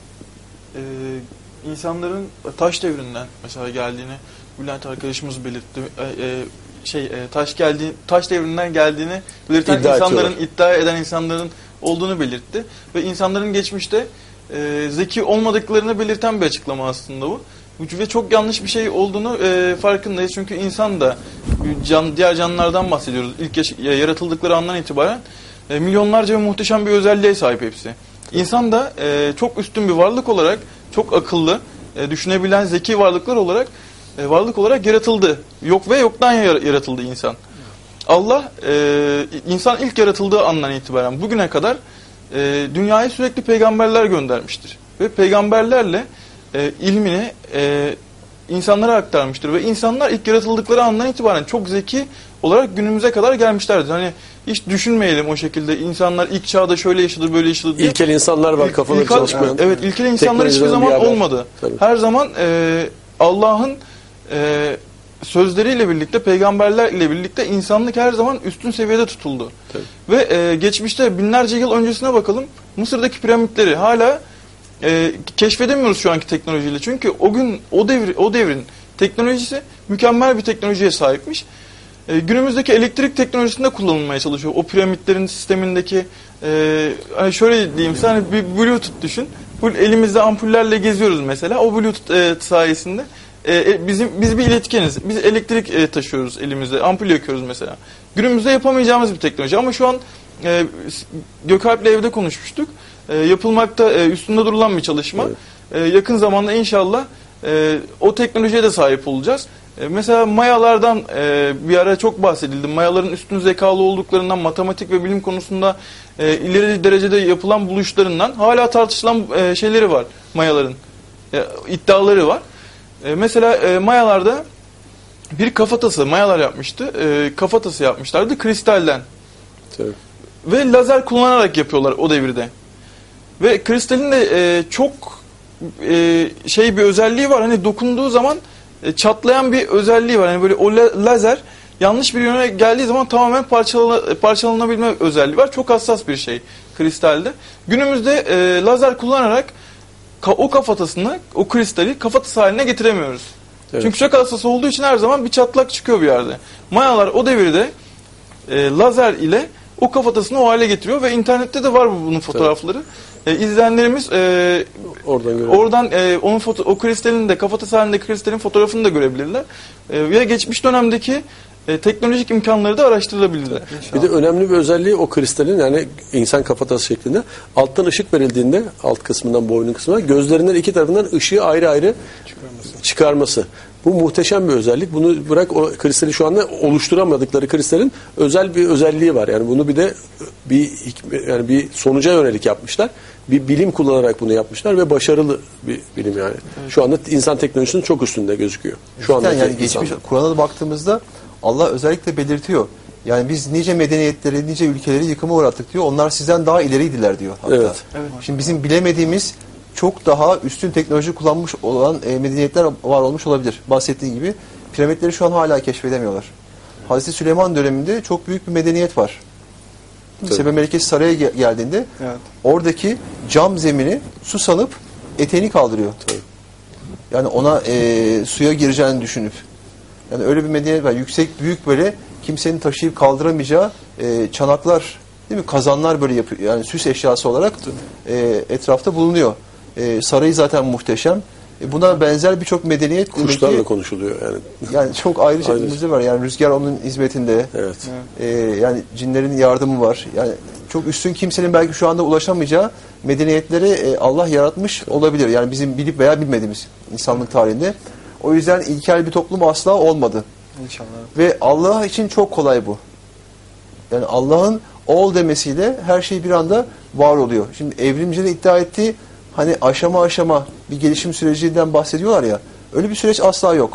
e, insanların taş devrinden mesela geldiğini Bülent arkadaşımız belirtti. E, e, şey e, taş geldiği taş devrinden geldiğini belirten iddia insanların ediyorlar. iddia eden insanların olduğunu belirtti ve insanların geçmişte e, zeki olmadıklarını belirten bir açıklama aslında bu. Ve çok yanlış bir şey olduğunu e, farkındayız. Çünkü insan da can, diğer canlılardan bahsediyoruz. İlk yaş, yaratıldıkları andan itibaren e, milyonlarca ve muhteşem bir özelliğe sahip hepsi. İnsan da e, çok üstün bir varlık olarak, çok akıllı, e, düşünebilen zeki varlıklar olarak e, varlık olarak yaratıldı. Yok ve yoktan yaratıldı insan. Allah e, insan ilk yaratıldığı andan itibaren bugüne kadar e, dünyaya sürekli peygamberler göndermiştir. Ve peygamberlerle e, ilmini e, insanlara aktarmıştır. Ve insanlar ilk yaratıldıkları andan itibaren çok zeki olarak günümüze kadar gelmişlerdir. Hani hiç düşünmeyelim o şekilde insanlar ilk çağda şöyle yaşadı böyle yaşadı diye. İlkel insanlar var kafaları İlkel, çalışmayan. Evet ilkel insanlar hiçbir zaman olmadı. Tabii. Her zaman e, Allah'ın e, sözleriyle birlikte, peygamberlerle birlikte insanlık her zaman üstün seviyede tutuldu. Tabii. Ve e, geçmişte binlerce yıl öncesine bakalım. Mısır'daki piramitleri hala e, keşfedemiyoruz şu anki teknolojiyle. Çünkü o gün o devir o devrin teknolojisi mükemmel bir teknolojiye sahipmiş. E, günümüzdeki elektrik teknolojisinde kullanılmaya çalışıyor. O piramitlerin sistemindeki e, hani şöyle diyeyim sana hani bir Bluetooth düşün. Elimizde ampullerle geziyoruz mesela. O Bluetooth e, sayesinde Ee, bizim biz bir iletkeniz. Biz elektrik e, taşıyoruz elimizde. Ampul yakıyoruz mesela. Günümüzde yapamayacağımız bir teknoloji ama şu an e, Gökalp'le evde konuşmuştuk. e, yapılmakta, e, üstünde durulan bir çalışma. Evet. E, yakın zamanda inşallah e, o teknolojiye de sahip olacağız. E, mesela mayalardan e, bir ara çok bahsedildi. Mayaların üstün zekalı olduklarından, matematik ve bilim konusunda e, ileri derecede yapılan buluşlarından hala tartışılan e, şeyleri var mayaların. E, iddiaları var. E, mesela e, mayalarda bir kafatası, mayalar yapmıştı. E, kafatası yapmışlardı kristalden. Tabii. Ve lazer kullanarak yapıyorlar o devirde. Ve kristalin de e, çok e, şey bir özelliği var. Hani dokunduğu zaman e, çatlayan bir özelliği var. Hani böyle o la- lazer yanlış bir yöne geldiği zaman tamamen parçala, parçalanabilme özelliği var. Çok hassas bir şey kristalde. Günümüzde e, lazer kullanarak ka- o kafatasını, o kristali kafatası haline getiremiyoruz. Evet. Çünkü çok hassas olduğu için her zaman bir çatlak çıkıyor bir yerde. Mayalar o devirde e, lazer ile o kafatasını o hale getiriyor ve internette de var bunun fotoğrafları. E, izleyenlerimiz e, Oradan görelim. oradan e, onun foto- o kristalin de kafatası halindeki kristalin fotoğrafını da görebilirler. E, ve geçmiş dönemdeki e, teknolojik imkanları da araştırılabilirler. Bir de önemli bir özelliği o kristalin, yani insan kafatası şeklinde alttan ışık verildiğinde alt kısmından, boynun kısmına gözlerinden iki tarafından ışığı ayrı ayrı çıkarması. çıkarması. Bu muhteşem bir özellik. Bunu bırak, o kristali şu anda oluşturamadıkları kristalin özel bir özelliği var. Yani bunu bir de bir yani bir sonuca yönelik yapmışlar. Bir bilim kullanarak bunu yapmışlar ve başarılı bir bilim yani. Evet. Şu anda insan teknolojisinin çok üstünde gözüküyor. Şu anda yani geçmiş Kur'an'a baktığımızda Allah özellikle belirtiyor. Yani biz nice medeniyetleri, nice ülkeleri yıkıma uğrattık diyor. Onlar sizden daha ileriydiler diyor hatta. Evet. Evet. Şimdi bizim bilemediğimiz çok daha üstün teknoloji kullanmış olan e, medeniyetler var olmuş olabilir. Bahsettiğim gibi piramitleri şu an hala keşfedemiyorlar. Hazreti Süleyman döneminde çok büyük bir medeniyet var. Sebe Melikesi saraya gel- geldiğinde Evet. oradaki cam zemini su sanıp eteğini kaldırıyor. Tabii. Yani ona e, suya gireceğini düşünüp. Yani öyle bir medeniyet var. Yüksek, büyük, böyle kimsenin taşıyıp kaldıramayacağı e, çanaklar, değil mi? Kazanlar böyle yapıyor. Yani süs eşyası olarak e, etrafta bulunuyor. E, sarayı zaten muhteşem. E, buna benzer birçok medeniyet Kuşlarla ki, konuşuluyor yani. yani çok ayrı şeyler var. Yani rüzgar onun hizmetinde. Evet. E, yani cinlerin yardımı var. Yani çok üstün, kimsenin belki şu anda ulaşamayacağı medeniyetleri e, Allah yaratmış olabilir. Yani bizim bilip veya bilmediğimiz insanlık tarihinde. O yüzden ilkel bir toplum asla olmadı. İnşallah. Ve Allah için çok kolay bu. Yani Allah'ın ol demesiyle her şey bir anda var oluyor. Şimdi evrimcilerin iddia ettiği hani aşama aşama bir gelişim sürecinden bahsediyorlar ya. Öyle bir süreç asla yok.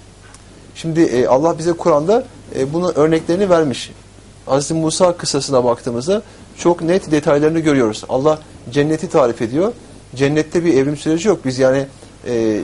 Şimdi e, Allah bize Kur'an'da e, bunun örneklerini vermiş. Hazreti Musa kıssasına baktığımızda çok net detaylarını görüyoruz. Allah cenneti tarif ediyor. Cennette bir evrim süreci yok. Biz yani e,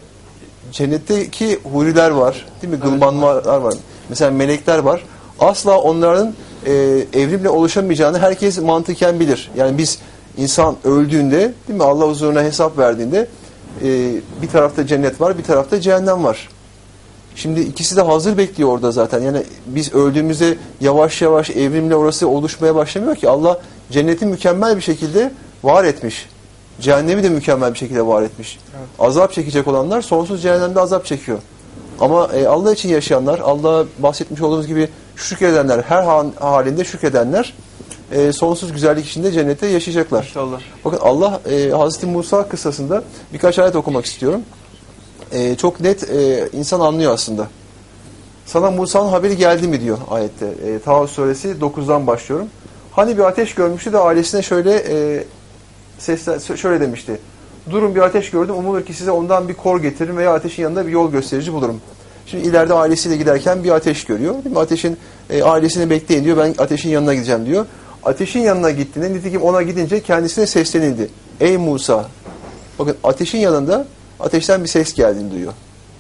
cennetteki huriler var, değil mi? Gılmanlar var. Mesela melekler var. Asla onların e, evrimle oluşamayacağını herkes mantıken bilir. Yani biz insan öldüğünde, değil mi? Allah huzuruna hesap verdiğinde e, bir tarafta cennet var, bir tarafta cehennem var. Şimdi ikisi de hazır bekliyor orada zaten. Yani biz öldüğümüzde yavaş yavaş evrimle orası oluşmaya başlamıyor ki. Allah cenneti mükemmel bir şekilde var etmiş. Cehennemi de mükemmel bir şekilde var etmiş. Evet. Azap çekecek olanlar sonsuz cehennemde azap çekiyor. Ama e, Allah için yaşayanlar, Allah'a bahsetmiş olduğumuz gibi şükredenler, her halinde şükredenler e, sonsuz güzellik içinde cennette yaşayacaklar. İnşallah. Bakın Allah e, Hazreti Musa kıssasında birkaç ayet okumak istiyorum. E, çok net e, insan anlıyor aslında. Sana Musa'nın haberi geldi mi diyor ayette. E, Taha suresi dokuzdan başlıyorum. Hani bir ateş görmüştü de ailesine şöyle e, sesler, şöyle demişti. Durun, bir ateş gördüm. Umulur ki size ondan bir kor getiririm veya ateşin yanında bir yol gösterici bulurum. Şimdi ileride ailesiyle giderken bir ateş görüyor. Değil mi? Ateşin e, ailesini bekleyin diyor. Ben ateşin yanına gideceğim diyor. Ateşin yanına gittiğinde, nitekim ona gidince kendisine seslenildi. Ey Musa! Bakın ateşin yanında ateşten bir ses geldiğini duyuyor.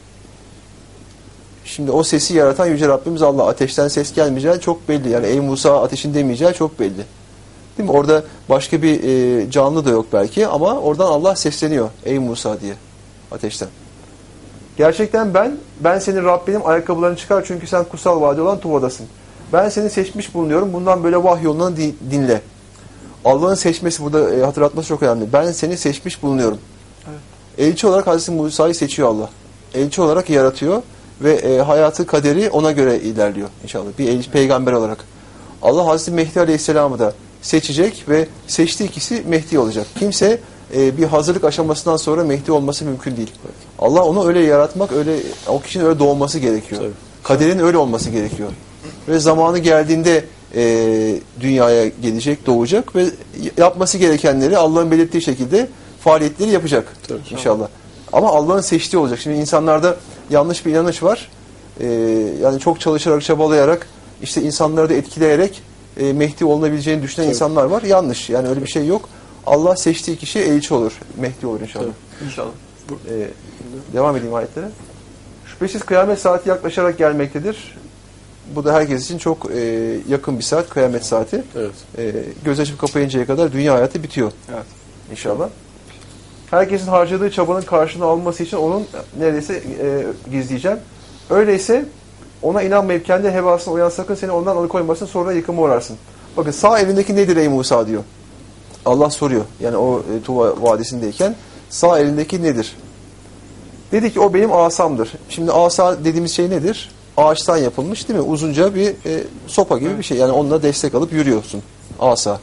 Şimdi o sesi yaratan Yüce Rabbimiz Allah. Ateşten ses gelmeyeceği çok belli. Yani ey Musa ateşin demeyeceği çok belli. Değil mi? Orada başka bir e, canlı da yok belki ama oradan Allah sesleniyor. Ey Musa diye ateşten. Gerçekten ben, ben senin Rabbinim, ayakkabılarını çıkar çünkü sen kutsal vadi olan Tuva'dasın. Ben seni seçmiş bulunuyorum. Bundan böyle vahyolunu dinle. Allah'ın seçmesi burada e, hatırlatması çok önemli. Ben seni seçmiş bulunuyorum. Evet. Elçi olarak Hazreti Musa'yı seçiyor Allah. Elçi olarak yaratıyor ve e, hayatı, kaderi ona göre ilerliyor inşallah. Bir elçi, peygamber olarak. Allah Hazreti Mehdi Aleyhisselam'ı da seçecek ve seçtiği kişi Mehdi olacak. Kimse e, bir hazırlık aşamasından sonra Mehdi olması mümkün değil. Allah onu öyle yaratmak, öyle o kişinin öyle doğması gerekiyor. Tabii. Kaderin öyle olması gerekiyor. Ve zamanı geldiğinde e, dünyaya gelecek, doğacak ve yapması gerekenleri Allah'ın belirttiği şekilde faaliyetleri yapacak. Tabii. İnşallah. Ama Allah'ın seçtiği olacak. Şimdi insanlarda yanlış bir inanış var. Ee, yani çok çalışarak, çabalayarak, işte insanları da etkileyerek e, Mehdi olunabileceğini düşünen Tabii. insanlar var. Yanlış. Yani öyle bir şey yok. Allah seçtiği kişi elçi olur. Mehdi olur inşallah. Tabii. İnşallah. Ee, devam edeyim ayetlere. Şüphesiz kıyamet saati yaklaşarak gelmektedir. Bu da herkes için çok e, yakın bir saat, kıyamet saati. Evet. E, göz açıp kapayıncaya kadar dünya hayatı bitiyor. Evet. İnşallah. Herkesin harcadığı çabanın karşılığını alması için onun neredeyse e, gizleyeceğim. Öyleyse ona inanmayıp kendi hevasına uyan sakın seni ondan alıkoymasın, sonra yıkıma uğrarsın. Bakın sağ elindeki nedir ey Musa diyor. Allah soruyor. Yani o e, Tuva Vadisi'ndeyken sağ elindeki nedir? Dedi ki o benim asamdır. Şimdi asa dediğimiz şey nedir? Ağaçtan yapılmış değil mi? Uzunca bir e, sopa gibi bir şey. Yani onunla destek alıp yürüyorsun. Asa.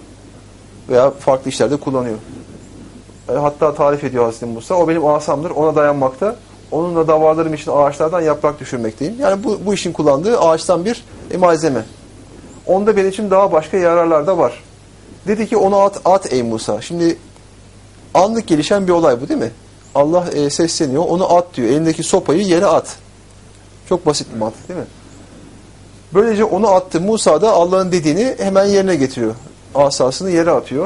Veya farklı işlerde kullanıyor. E, hatta tarif ediyor Hazreti Musa. O benim asamdır. Ona dayanmakta. Onunla davarlarım için ağaçlardan yaprak düşürmekteyim. Yani bu, bu işin kullandığı ağaçtan bir e, malzeme. Onda benim için daha başka yararlar da var. Dedi ki onu at, at ey Musa. Şimdi anlık gelişen bir olay bu değil mi? Allah e, sesleniyor. Onu at diyor. Elindeki sopayı yere at. Çok basit bir mantık değil mi? Böylece onu attı. Musa da Allah'ın dediğini hemen yerine getiriyor. Asasını yere atıyor.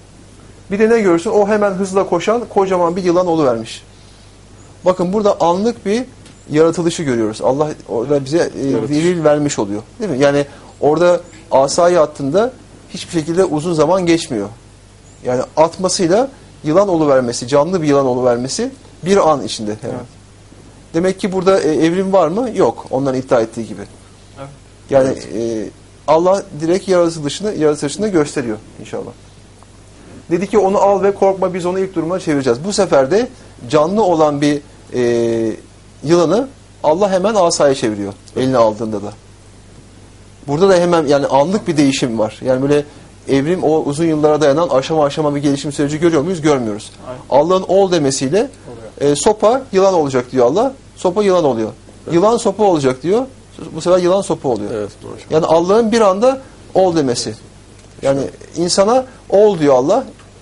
Bir de ne görsün? O hemen hızla koşan kocaman bir yılan oluvermiş. Bakın burada anlık bir yaratılışı görüyoruz. Allah orada bize e, delil vermiş oluyor. Değil mi? Yani orada asayı attığında hiçbir şekilde uzun zaman geçmiyor. Yani atmasıyla yılan oluvermesi, canlı bir yılan oluvermesi bir an içinde. Evet. Demek ki burada e, evrim var mı? Yok. Onların iddia ettiği gibi. Evet. Yani evet. E, Allah direkt yaratılışını, yaratılışını gösteriyor inşallah. Dedi ki onu al ve korkma, biz onu ilk duruma çevireceğiz. Bu sefer de canlı olan bir e, yılanı Allah hemen asaya çeviriyor. Eline aldığında da. Burada da hemen yani anlık bir değişim var. Yani böyle evrim o uzun yıllara dayanan aşama aşama bir gelişim süreci görüyor muyuz? Görmüyoruz. Allah'ın ol demesiyle e, sopa yılan olacak diyor Allah. Sopa yılan oluyor. Evet. Yılan sopa olacak diyor. Bu sefer yılan sopa oluyor. Evet, yani Allah'ın bir anda ol demesi. Yani insana ol diyor Allah.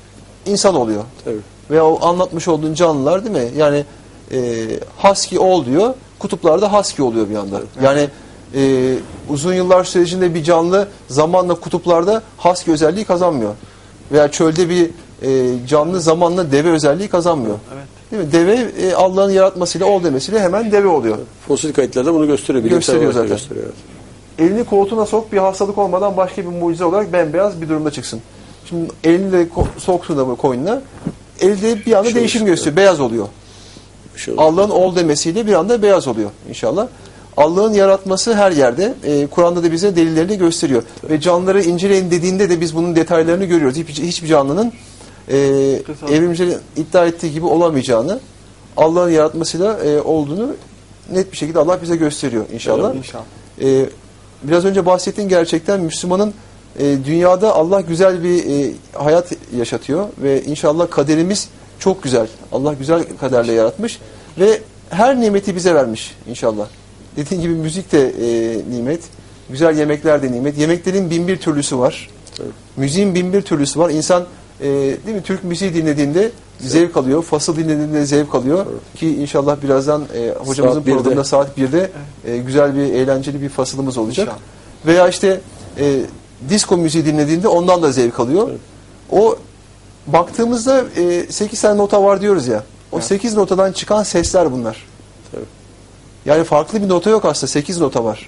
İnsan oluyor. Tabii. Ve o anlatmış olduğun canlılar değil mi? Yani e, husky ol diyor. Kutuplarda husky oluyor bir anda. Evet. Yani e, uzun yıllar sürecinde bir canlı zamanla kutuplarda husky özelliği kazanmıyor. Veya çölde bir e, canlı zamanla deve özelliği kazanmıyor. Evet. Değil mi? Deve e, Allah'ın yaratmasıyla ol demesiyle hemen deve oluyor. Fosil kayıtlarda bunu gösteriyor. Gösteriyor zaten. Gösteriyor. Elini koltuğuna sok, bir hastalık olmadan başka bir mucize olarak bembeyaz bir durumda çıksın. Şimdi elini de soksun da koynuna, elde bir anda şey değişim gösteriyor. Beyaz oluyor. Şey Allah'ın ol demesiyle bir anda beyaz oluyor inşallah. Allah'ın yaratması her yerde. Ee, Kur'an'da da bize delillerini gösteriyor. Evet. Ve canlıları inceleyin dediğinde de biz bunun detaylarını görüyoruz. Hiç, hiçbir canlının e, evrimcilerin iddia ettiği gibi olamayacağını, Allah'ın yaratmasıyla e, olduğunu net bir şekilde Allah bize gösteriyor inşallah. Evet, inşallah. E, biraz önce bahsettiğin gerçekten Müslümanın e, dünyada Allah güzel bir e, hayat yaşatıyor ve inşallah kaderimiz çok güzel. Allah güzel kaderle yaratmış ve her nimeti bize vermiş inşallah. Dediğim gibi müzik de e, nimet, güzel yemekler de nimet. Yemeklerin bin bir türlüsü var. Evet. Müziğin bin bir türlüsü var. İnsan e, değil mi Türk müziği dinlediğinde evet. zevk alıyor, fasıl dinlediğinde zevk alıyor. Evet. Ki inşallah birazdan e, hocamızın saat programında saat birde e, güzel bir, eğlenceli bir fasılımız olacak. İnşallah. Veya işte e, disco müziği dinlediğinde ondan da zevk alıyor. Evet. O baktığımızda e, sekiz tane nota var diyoruz ya. O evet. sekiz notadan çıkan sesler bunlar. Evet. Yani farklı bir nota yok aslında. sekiz nota var.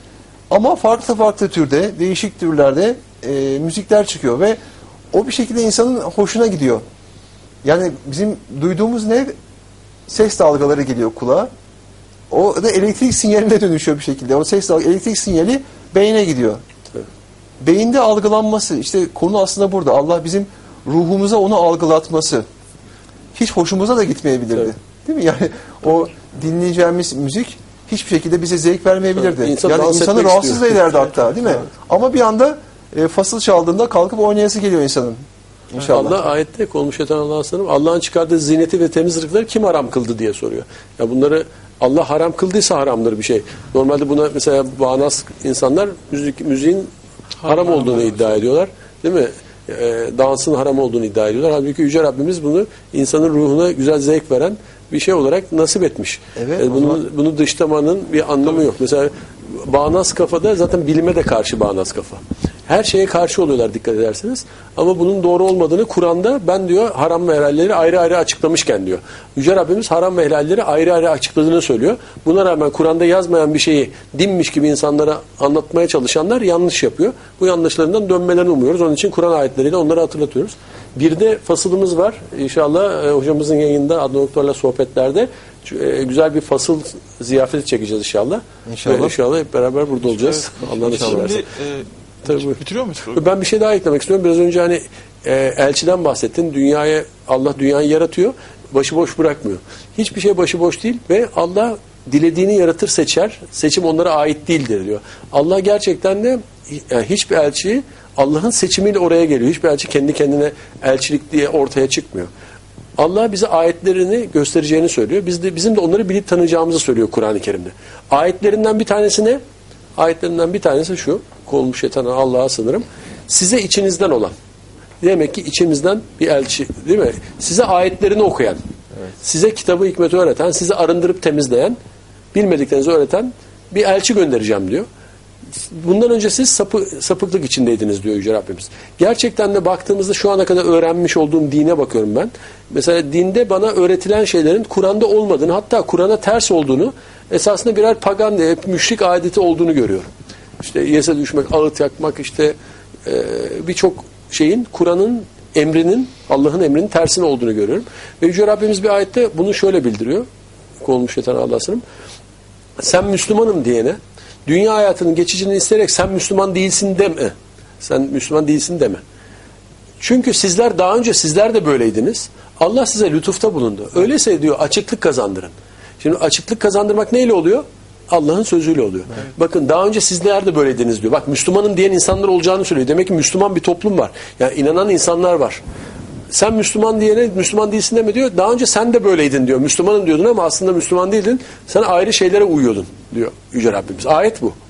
Ama farklı farklı türde, değişik türlerde e, müzikler çıkıyor ve o bir şekilde insanın hoşuna gidiyor. Yani bizim duyduğumuz ne? Ses dalgaları geliyor kulağa. O da elektrik sinyaline dönüşüyor bir şekilde. O ses dalga, elektrik sinyali beyne gidiyor. Evet. Beyinde algılanması, işte konu aslında burada. Allah bizim ruhumuza onu algılatması. Hiç hoşumuza da gitmeyebilirdi. Evet. Değil mi? Yani o dinleyeceğimiz müzik hiçbir şekilde bize zevk vermeyebilirdi. Evet, insan yani insanı rahatsız da ederdi hatta, değil mi? Evet. Ama bir anda e, fasıl çaldığında kalkıp oynayası geliyor insanın. İnşallah. Allah ayette olmuş yatan Allah'a sınırım. Allah'ın çıkardığı zineti ve temiz rızıkları kim haram kıldı diye soruyor. Ya bunları Allah haram kıldıysa haramdır bir şey. Normalde buna mesela bağnaz insanlar müzik müziğin haram, haram olduğunu haram iddia ediyorlar. Değil mi? E, dansın haram olduğunu iddia ediyorlar. Halbuki Yüce Rabbimiz bunu insanın ruhuna güzel zevk veren bir şey olarak nasip etmiş. Evet, yani bunu, bunu dışlamanın bir anlamı Tabii. yok. Mesela bağnaz kafada zaten bilime de karşı bağnaz kafa. Her şeye karşı oluyorlar dikkat ederseniz. Ama bunun doğru olmadığını Kur'an'da ben diyor haram ve helalleri ayrı ayrı açıklamışken diyor. Yüce Rabbimiz haram ve helalleri ayrı ayrı açıkladığını söylüyor. Buna rağmen Kur'an'da yazmayan bir şeyi dinmiş gibi insanlara anlatmaya çalışanlar yanlış yapıyor. Bu yanlışlarından dönmelerini umuyoruz. Onun için Kur'an ayetleriyle onları hatırlatıyoruz. Bir de fasılımız var. İnşallah e, hocamızın yayında Adnan Oktar'la sohbetlerde e, güzel bir fasıl ziyafeti çekeceğiz inşallah. İnşallah. Ve inşallah hep beraber burada olacağız. Evet, Allah'ın izniyle. Şimdi e, Tabii. bitiriyor muyuz? Ben bir şey daha eklemek istiyorum. Biraz önce hani e, elçiden bahsettin. Dünyaya Allah dünyayı yaratıyor. Başıboş bırakmıyor. Hiçbir şey başıboş değil ve Allah dilediğini yaratır seçer. Seçim onlara ait değildir diyor. Allah gerçekten de yani hiçbir elçi Allah'ın seçimiyle oraya geliyor. Hiçbir elçi kendi kendine elçilik diye ortaya çıkmıyor. Allah bize ayetlerini göstereceğini söylüyor. Biz de bizim de onları bilip tanıyacağımızı söylüyor Kur'an-ı Kerim'de. Ayetlerinden bir tanesi ne? Ayetlerinden bir tanesi şu. Kovulmuş yetana Allah'a sınırım. Size içinizden olan. Demek ki içimizden bir elçi, değil mi? Size ayetlerini okuyan, evet. Size kitabı hikmeti öğreten, sizi arındırıp temizleyen, bilmediklerinizi öğreten bir elçi göndereceğim diyor. Bundan önce siz sapı, sapıklık içindeydiniz diyor Yüce Rabbimiz. Gerçekten de baktığımızda şu ana kadar öğrenmiş olduğum dine bakıyorum ben. Mesela dinde bana öğretilen şeylerin Kur'an'da olmadığını, hatta Kur'an'a ters olduğunu, esasında birer pagan diye müşrik adeti olduğunu görüyorum. İşte yese düşmek, ağıt yakmak, işte e, birçok şeyin Kur'an'ın emrinin, Allah'ın emrinin tersine olduğunu görüyorum. Ve Yüce Rabbimiz bir ayette bunu şöyle bildiriyor. Kovulmuş şeytan Allah'a sınırım. Sen Müslümanım diyene, dünya hayatının geçicini isteyerek sen Müslüman değilsin deme. Sen Müslüman değilsin deme. Çünkü sizler daha önce sizler de böyleydiniz. Allah size lütufta bulundu. Öyleyse diyor açıklık kazandırın. Şimdi açıklık kazandırmak neyle oluyor? Allah'ın sözüyle oluyor. Evet. Bakın daha önce sizler de böyleydiniz diyor. Bak Müslümanım diyen insanlar olacağını söylüyor. Demek ki Müslüman bir toplum var. Yani inanan insanlar var. Sen Müslüman diyene Müslüman değilsin deme diyor. Daha önce sen de böyleydin diyor. Müslümanım diyordun ama aslında Müslüman değildin. Sen ayrı şeylere uyuyordun diyor Yüce Rabbimiz. Ayet bu.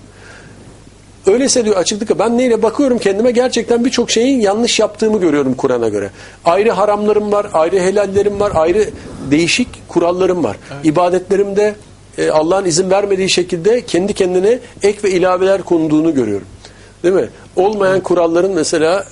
Öyleyse diyor açıklıkla ben neyle bakıyorum kendime gerçekten birçok şeyin yanlış yaptığımı görüyorum Kur'an'a göre. Ayrı haramlarım var, ayrı helallerim var, ayrı değişik kurallarım var. Evet. İbadetlerimde e, Allah'ın izin vermediği şekilde kendi kendine ek ve ilaveler konduğunu görüyorum. Değil mi? Olmayan kuralların mesela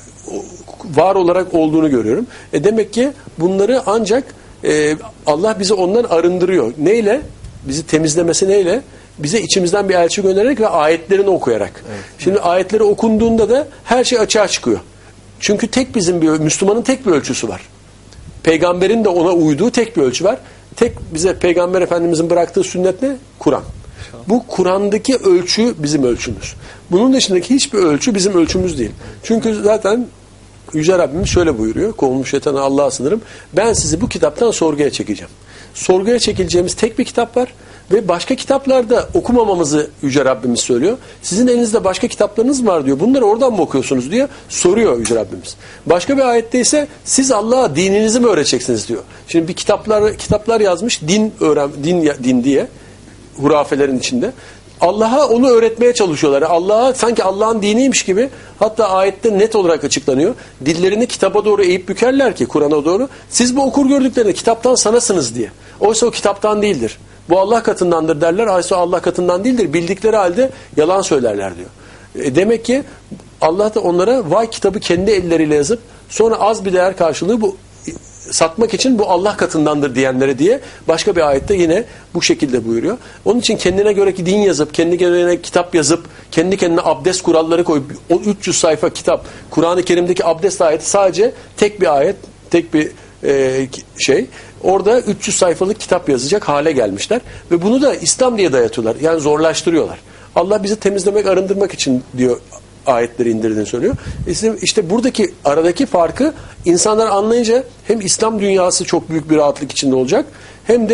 var olarak olduğunu görüyorum. E demek ki bunları ancak e, Allah bizi ondan arındırıyor. Neyle? Bizi temizlemesi neyle? Bize içimizden bir elçi göndererek ve ayetlerini okuyarak. Evet. Şimdi ayetleri okunduğunda da her şey açığa çıkıyor. Çünkü tek bizim bir Müslümanın tek bir ölçüsü var. Peygamberin de ona uyduğu tek bir ölçü var. Tek bize Peygamber Efendimizin bıraktığı sünnet ne? Kur'an. Bu Kur'an'daki ölçü bizim ölçümüz. Bunun dışındaki hiçbir ölçü bizim ölçümüz değil. Çünkü zaten Yüce Rabbimiz şöyle buyuruyor. Kovulmuş şeytana Allah'a sınırım. Ben sizi bu kitaptan sorguya çekeceğim. Sorguya çekileceğimiz tek bir kitap var. Ve başka kitaplarda okumamamızı Yüce Rabbimiz söylüyor. Sizin elinizde başka kitaplarınız var diyor. Bunları oradan mı okuyorsunuz diye soruyor Yüce Rabbimiz. Başka bir ayette ise siz Allah'a dininizi mi öğreteceksiniz diyor. Şimdi bir kitaplar kitaplar yazmış din öğren din din diye hurafelerin içinde. Allah'a onu öğretmeye çalışıyorlar. Allah'a sanki Allah'ın diniymiş gibi, hatta ayette net olarak açıklanıyor. Dillerini kitaba doğru eğip bükerler ki Kur'an'a doğru. Siz bu okur gördüklerini kitaptan sanasınız diye. Oysa o kitaptan değildir. Bu Allah katındandır derler. Oysa Allah katından değildir. Bildikleri halde yalan söylerler diyor. E demek ki Allah da onlara vay kitabı kendi elleriyle yazıp sonra az bir değer karşılığı bu satmak için bu Allah katındandır diyenlere diye başka bir ayette yine bu şekilde buyuruyor. Onun için kendine göre ki din yazıp, kendi göre kitap yazıp, kendi kendine abdest kuralları koyup, o üç yüz sayfa kitap, Kur'an-ı Kerim'deki abdest ayeti sadece tek bir ayet, tek bir e, şey. Orada üç yüz sayfalık kitap yazacak hale gelmişler. Ve bunu da İslam diye dayatıyorlar. Yani zorlaştırıyorlar. Allah bizi temizlemek, arındırmak için diyor ayetleri indirdiğini söylüyor. İşte, işte buradaki aradaki farkı insanlar anlayınca hem İslam dünyası çok büyük bir rahatlık içinde olacak hem de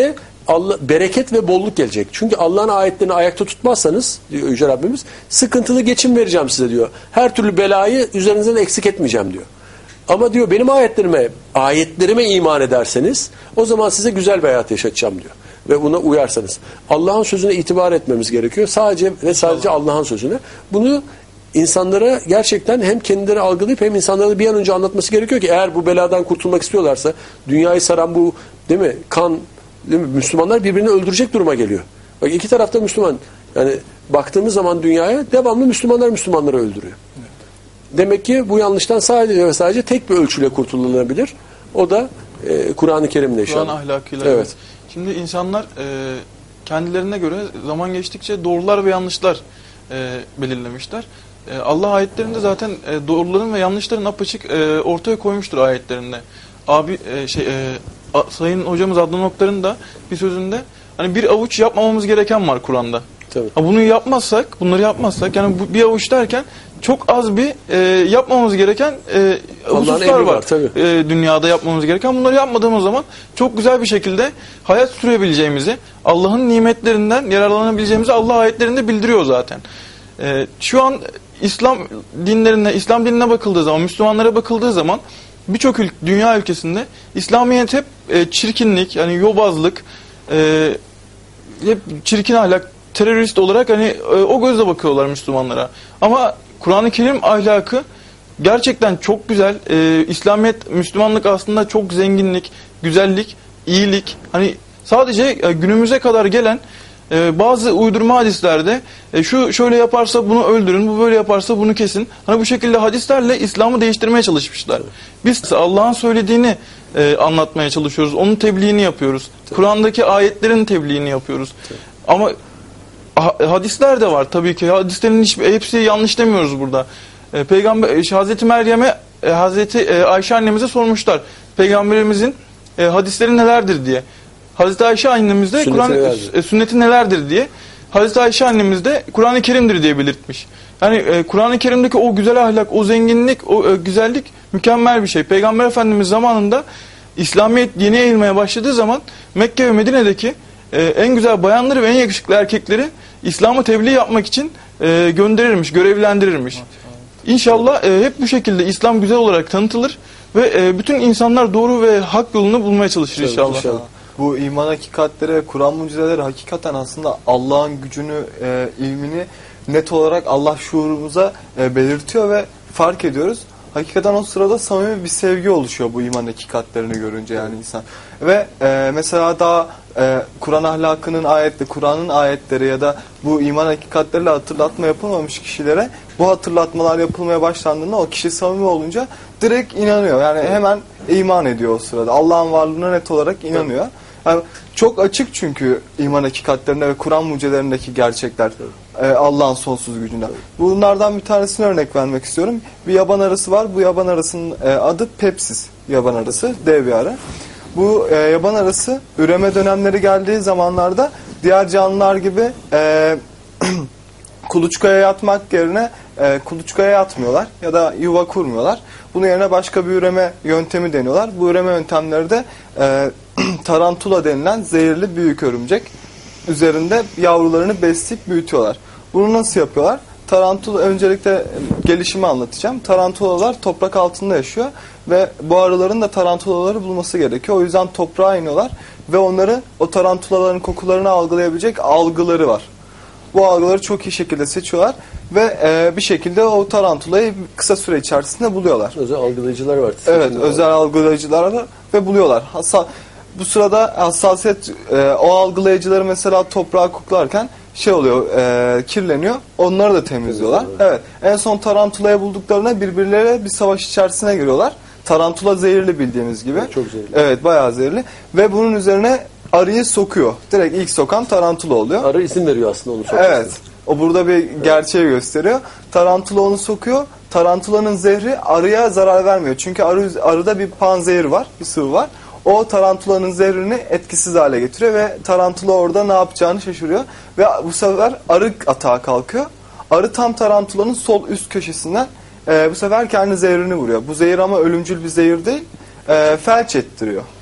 Allah, bereket ve bolluk gelecek. Çünkü Allah'ın ayetlerini ayakta tutmazsanız diyor Yüce Rabbimiz, sıkıntılı geçim vereceğim size diyor. Her türlü belayı üzerinizden eksik etmeyeceğim diyor. Ama diyor benim ayetlerime ayetlerime iman ederseniz o zaman size güzel bir hayat yaşatacağım diyor. Ve buna uyarsanız. Allah'ın sözüne itibar etmemiz gerekiyor. Sadece ve sadece Allah'ın sözüne. Bunu insanlara gerçekten hem kendileri algılayıp hem insanlara bir an önce anlatması gerekiyor ki eğer bu beladan kurtulmak istiyorlarsa, dünyayı saran bu, değil mi, kan, değil mi, Müslümanlar birbirini öldürecek duruma geliyor. Bak iki tarafta Müslüman. Yani baktığımız zaman dünyaya devamlı Müslümanlar Müslümanları öldürüyor. Evet. Demek ki bu yanlıştan sadece ve sadece tek bir ölçüyle kurtulunabilir. O da e, Kur'an-ı Kerim'le inşallah. Kur'an ahlakıyla. Evet. Evet. Şimdi insanlar e, kendilerine göre zaman geçtikçe doğrular ve yanlışlar e, belirlemişler. E, Allah ayetlerinde zaten e, doğruların ve yanlışların apaçık e, ortaya koymuştur ayetlerinde. Abi e, şey e, a, Sayın hocamız Adnan Oktar'ın da bir sözünde hani bir avuç yapmamamız gereken var Kur'an'da. Tabii. Ha, bunu yapmazsak, bunları yapmazsak yani bu, bir avuç derken çok az bir e, yapmamamız gereken e, hususlar var. var e, dünyada yapmamız gereken. Bunları yapmadığımız zaman çok güzel bir şekilde hayat sürebileceğimizi, Allah'ın nimetlerinden yararlanabileceğimizi Allah ayetlerinde bildiriyor zaten. E, şu an İslam dinlerine, İslam dinine bakıldığı zaman, Müslümanlara bakıldığı zaman birçok ül dünya ülkesinde İslamiyet hep e, çirkinlik, yani yobazlık, e, hep çirkin ahlak, terörist olarak hani e, o gözle bakıyorlar Müslümanlara. Ama Kur'an-ı Kerim ahlakı gerçekten çok güzel. E, İslamiyet, Müslümanlık aslında çok zenginlik, güzellik, iyilik. Hani sadece e, günümüze kadar gelen e, bazı uydurma hadislerde e, şu şöyle yaparsa bunu öldürün, bu böyle yaparsa bunu kesin. Hani bu şekilde hadislerle İslam'ı değiştirmeye çalışmışlar. Biz Allah'ın söylediğini e, anlatmaya çalışıyoruz. Onun tebliğini yapıyoruz. Kur'an'daki ayetlerin tebliğini yapıyoruz. Ama hadisler de var tabii ki. Hadislerin hiçbir, hepsi yanlış demiyoruz burada. E, Peygamber Hazreti Meryem'e e, Hazreti e, Ayşe annemize sormuşlar. Peygamberimizin e, hadisleri nelerdir diye. Hazreti Ayşe annemiz de Kur'an e, sünneti nelerdir diye. Hazreti Ayşe annemiz de Kur'an-ı Kerim'dir diye belirtmiş. Yani e, Kur'an-ı Kerim'deki o güzel ahlak, o zenginlik, o e, güzellik mükemmel bir şey. Peygamber Efendimiz zamanında İslamiyet yeni eğilmeye başladığı zaman Mekke ve Medine'deki e, en güzel bayanları ve en yakışıklı erkekleri İslam'ı tebliğ yapmak için e, gönderirmiş, görevlendirirmiş. İnşallah e, hep bu şekilde İslam güzel olarak tanıtılır ve e, bütün insanlar doğru ve hak yolunu bulmaya çalışır inşallah. inşallah. Bu iman hakikatleri, Kur'an mucizeleri hakikaten aslında Allah'ın gücünü, e, ilmini net olarak Allah şuurumuza e, belirtiyor ve fark ediyoruz. Hakikaten o sırada samimi bir sevgi oluşuyor bu iman hakikatlerini görünce yani insan. Ve e, mesela daha e, Kur'an ahlakının ayetleri, Kur'an'ın ayetleri ya da bu iman hakikatleriyle hatırlatma yapılmamış kişilere bu hatırlatmalar yapılmaya başlandığında o kişi samimi olunca direkt inanıyor. Yani hemen iman ediyor o sırada. Allah'ın varlığına net olarak inanıyor. Yani çok açık çünkü iman hakikatlerinde ve Kur'an mucizelerindeki gerçekler. Ee, Allah'ın sonsuz gücünden. Bunlardan bir tanesine örnek vermek istiyorum. Bir yaban arısı var. Bu yaban arısının e, adı Pepsis yaban arısı. Dev bir arı. Bu e, yaban arısı üreme dönemleri geldiği zamanlarda diğer canlılar gibi e, kuluçkaya yatmak yerine e, kuluçkaya yatmıyorlar ya da yuva kurmuyorlar. Bunun yerine başka bir üreme yöntemi deniyorlar. Bu üreme yöntemleri de e, tarantula denilen zehirli büyük örümcek üzerinde yavrularını besleyip büyütüyorlar. Bunu nasıl yapıyorlar? Tarantula, öncelikle gelişimi anlatacağım. Tarantulalar toprak altında yaşıyor ve bu arıların da tarantulaları bulması gerekiyor. O yüzden toprağa iniyorlar ve onları, o tarantulaların kokularını algılayabilecek algıları var. Bu algıları çok iyi şekilde seçiyorlar ve e, bir şekilde o tarantulayı kısa süre içerisinde buluyorlar. Özel algılayıcılar var. Evet, özel algılayıcılar var ve buluyorlar. Hassa, bu sırada hassasiyet, e, o algılayıcıları mesela toprağa koklarken şey oluyor, e, kirleniyor. Onları da temizliyorlar. Evet. En son tarantulaya bulduklarına birbirleriyle bir savaş içerisine giriyorlar. Tarantula zehirli bildiğimiz gibi. Çok zehirli. Evet, bayağı zehirli. Ve bunun üzerine arıyı sokuyor. Direkt ilk sokan tarantula oluyor. Arı isim veriyor aslında onu sokmasına. Evet. O burada bir gerçeği gösteriyor. Tarantula onu sokuyor. Tarantulanın zehri arıya zarar vermiyor. Çünkü arı, arıda bir panzehir var, bir sıvı var. O tarantulanın zehrini etkisiz hale getiriyor ve tarantula orada ne yapacağını şaşırıyor. Ve bu sefer arı atağa kalkıyor. Arı tam tarantulanın sol üst köşesinden e, bu sefer kendi zehrini vuruyor. Bu zehir ama ölümcül bir zehir değil, e, felç ettiriyor.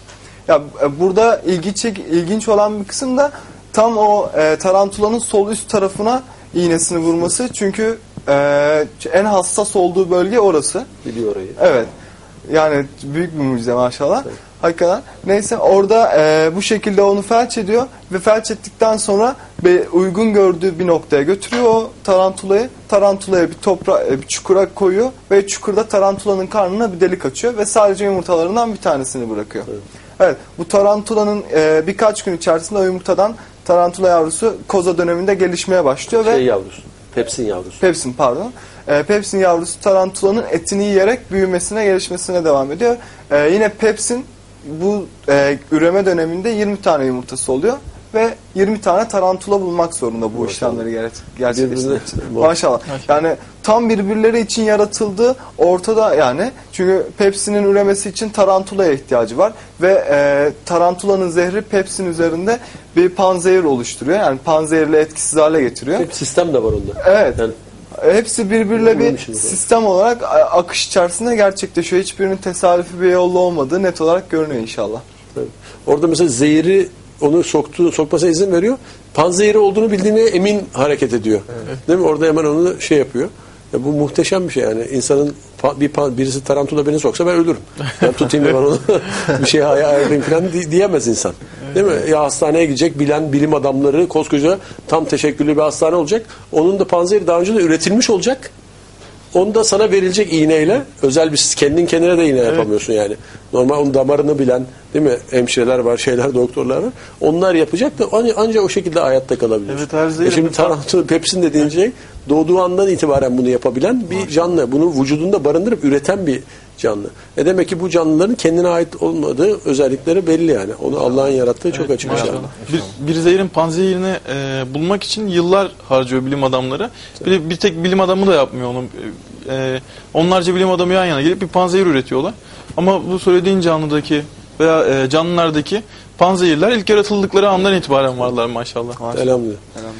Ya e, burada ilgi çek, ilginç olan bir kısım da tam o e, tarantulanın sol üst tarafına iğnesini vurması. Çünkü e, en hassas olduğu bölge orası. Biliyor orayı. Evet. Yani büyük bir mucize maşallah. Evet. Hakikaten. Neyse orada e, bu şekilde onu felç ediyor ve felç ettikten sonra bir uygun gördüğü bir noktaya götürüyor o tarantulayı. Tarantulaya bir toprağa, bir çukura koyuyor ve çukurda tarantulanın karnına bir delik açıyor ve sadece yumurtalarından bir tanesini bırakıyor. Evet. Evet, bu tarantulanın e, birkaç gün içerisinde o yumurtadan tarantula yavrusu koza döneminde gelişmeye başlıyor şey ve yavrusu, pepsin yavrusu. Pepsin pardon. E, pepsin yavrusu tarantulanın etini yiyerek büyümesine, gelişmesine devam ediyor. E, yine pepsin bu e, üreme döneminde yirmi tane yumurtası oluyor ve yirmi tane tarantula bulmak zorunda bu Maşallah. işlemleri ger gerçekleştirmek için. Maşallah. Yani tam birbirleri için yaratıldığı ortada yani. Çünkü pepsinin üremesi için tarantulaya ihtiyacı var ve e, tarantulanın zehri pepsin üzerinde bir panzehir oluşturuyor. Yani panzehirle etkisiz hale getiriyor. Bir sistem de var onda. Evet. Yani hepsi birbiriyle bir sistem olarak akış içerisinde gerçekleşiyor. Hiçbirinin tesadüfi bir yolla olmadığı net olarak görünüyor inşallah. Evet. Orada mesela zehri onu soktuğu, sokmasına izin veriyor. Panzehiri olduğunu bildiğine emin hareket ediyor. Evet. Değil mi? Orada hemen onu şey yapıyor. Ya bu muhteşem bir şey yani. İnsanın bir birisi tarantula beni soksa ben ölürüm. Ben tutayım da ben onu bir şeye ayarlayayım falan diyemez insan. Değil mi? Ya hastaneye gidecek bilen bilim adamları koskoca tam teşekküllü bir hastane olacak. Onun da panzehiri daha önce de üretilmiş olacak. Onu da sana verilecek iğneyle özel bir kendin kendine de iğne evet. yapamıyorsun yani. Normal onun damarını bilen değil mi? Hemşireler var, şeyler, doktorlar var. Onlar yapacak da ancak o şekilde hayatta kalabilir. Evet, her zehir. E şimdi tarantula, pepsin dediğin şey doğduğu andan itibaren bunu yapabilen bir canlı. Bunu vücudunda barındırıp üreten bir canlı. E demek ki bu canlıların kendine ait olmadığı özellikleri belli yani. Onu Allah'ın yarattığı evet, çok açık. Bir, bir zehirin panzehirini e, bulmak için yıllar harcıyor bilim adamları. Bir, bir tek bilim adamı da yapmıyor onu. E, onlarca bilim adamı yan yana gelip bir panzehir üretiyorlar. Ama bu söylediğin canlıdaki veya e, canlılardaki panzehirler ilk yaratıldıkları andan itibaren varlar maşallah. Elhamdülillah. Elhamdülillah.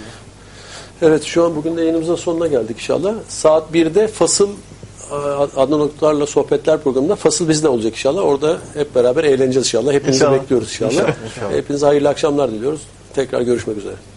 Evet, şu an bugün de yayınımızın sonuna geldik inşallah. Saat birde Fasıl Adnan Oktar'la sohbetler programında Fasıl bizde olacak inşallah. Orada hep beraber eğleneceğiz inşallah. Hepinizi inşallah. bekliyoruz inşallah. İnşallah. İnşallah. Hepinize hayırlı akşamlar diliyoruz. Tekrar görüşmek üzere.